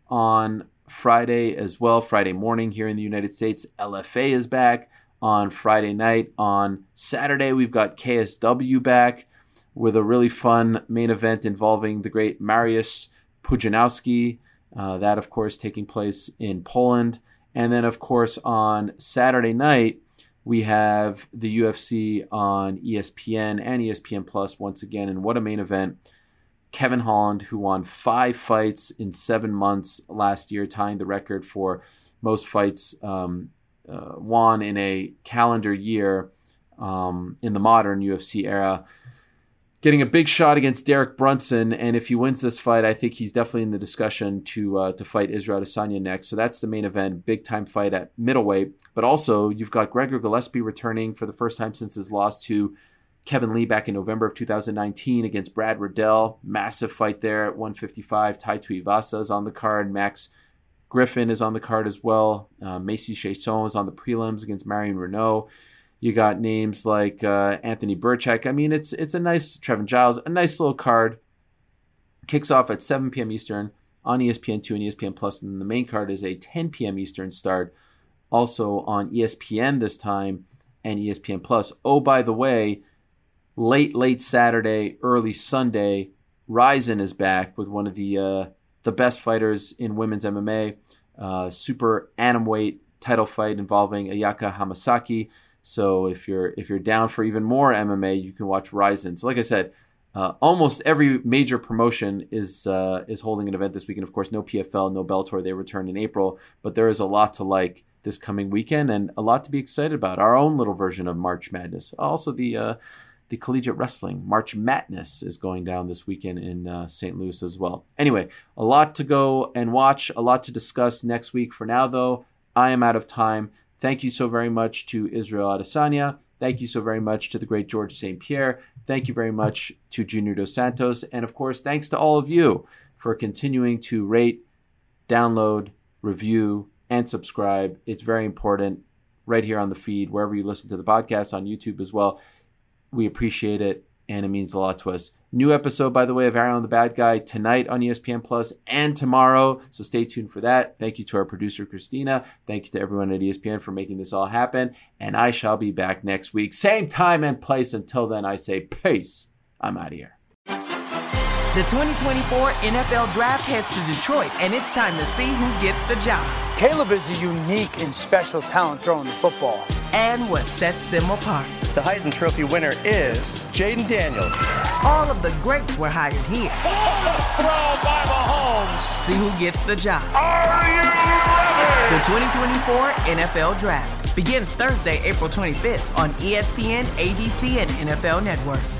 on Friday as well. Friday morning here in the United States. L F A is back on Friday night. On Saturday, we've got K S W back with a really fun main event involving the great Mariusz Pudzianowski. Uh, that, of course, taking place in Poland. And then, of course, on Saturday night, we have the U F C on E S P N and E S P N Plus once again. And what a main event. Kevin Holland, who won five fights in seven months last year, tying the record for most fights um, uh, won in a calendar year um, in the modern U F C era. Getting a big shot against Derek Brunson, and if he wins this fight, I think he's definitely in the discussion to uh, to fight Israel Adesanya next. So that's the main event, big time fight at middleweight. But also, you've got Gregor Gillespie returning for the first time since his loss to Kevin Lee back in November of two thousand nineteen against Brad Riddell. Massive fight there at one fifty-five. Tai Tuivasa is on the card. Max Griffin is on the card as well. Uh, Macy Chiasson is on the prelims against Marion Renault. You got names like uh, Anthony Burchak. I mean, it's it's a nice, Trevin Giles, a nice little card. Kicks off at seven p.m. Eastern on E S P N two and E S P N Plus. And then the main card is a ten p.m. Eastern start, also on E S P N this time and E S P N Plus. Oh, by the way, late, late Saturday, early Sunday, Rizin is back with one of the uh, the best fighters in women's M M A. Uh, super atomweight title fight involving Ayaka Hamasaki. So if you're if you're down for even more M M A, you can watch Rizin. So like I said, uh, almost every major promotion is uh, is holding an event this weekend. Of course, no P F L, no Bellator. They return in April. But there is a lot to like this coming weekend and a lot to be excited about. Our own little version of March Madness. Also, the uh, the collegiate wrestling March Madness is going down this weekend in uh, Saint Louis as well. Anyway, a lot to go and watch, a lot to discuss next week. For now, though, I am out of time. Thank you so very much to Israel Adesanya. Thank you so very much to the great George Saint Pierre. Thank you very much to Junior Dos Santos. And of course, thanks to all of you for continuing to rate, download, review, and subscribe. It's very important right here on the feed, wherever you listen to the podcast, on YouTube as well. We appreciate it, and it means a lot to us. New episode, by the way, of Ariel the Bad Guy tonight on E S P N Plus and tomorrow, so stay tuned for that. Thank you to our producer, Christina. Thank you to everyone at E S P N for making this all happen, and I shall be back next week. Same time and place. Until then, I say peace. I'm out of here. The twenty twenty-four N F L Draft heads to Detroit, and it's time to see who gets the job. Caleb is a unique and special talent throwing the football. And what sets them apart. The Heisman Trophy winner is Jaden Daniels. All of the greats were hired here. Throw by Mahomes. See who gets the job. Are you ready? The twenty twenty-four N F L Draft begins Thursday, April twenty-fifth on E S P N, A B C, and N F L Network.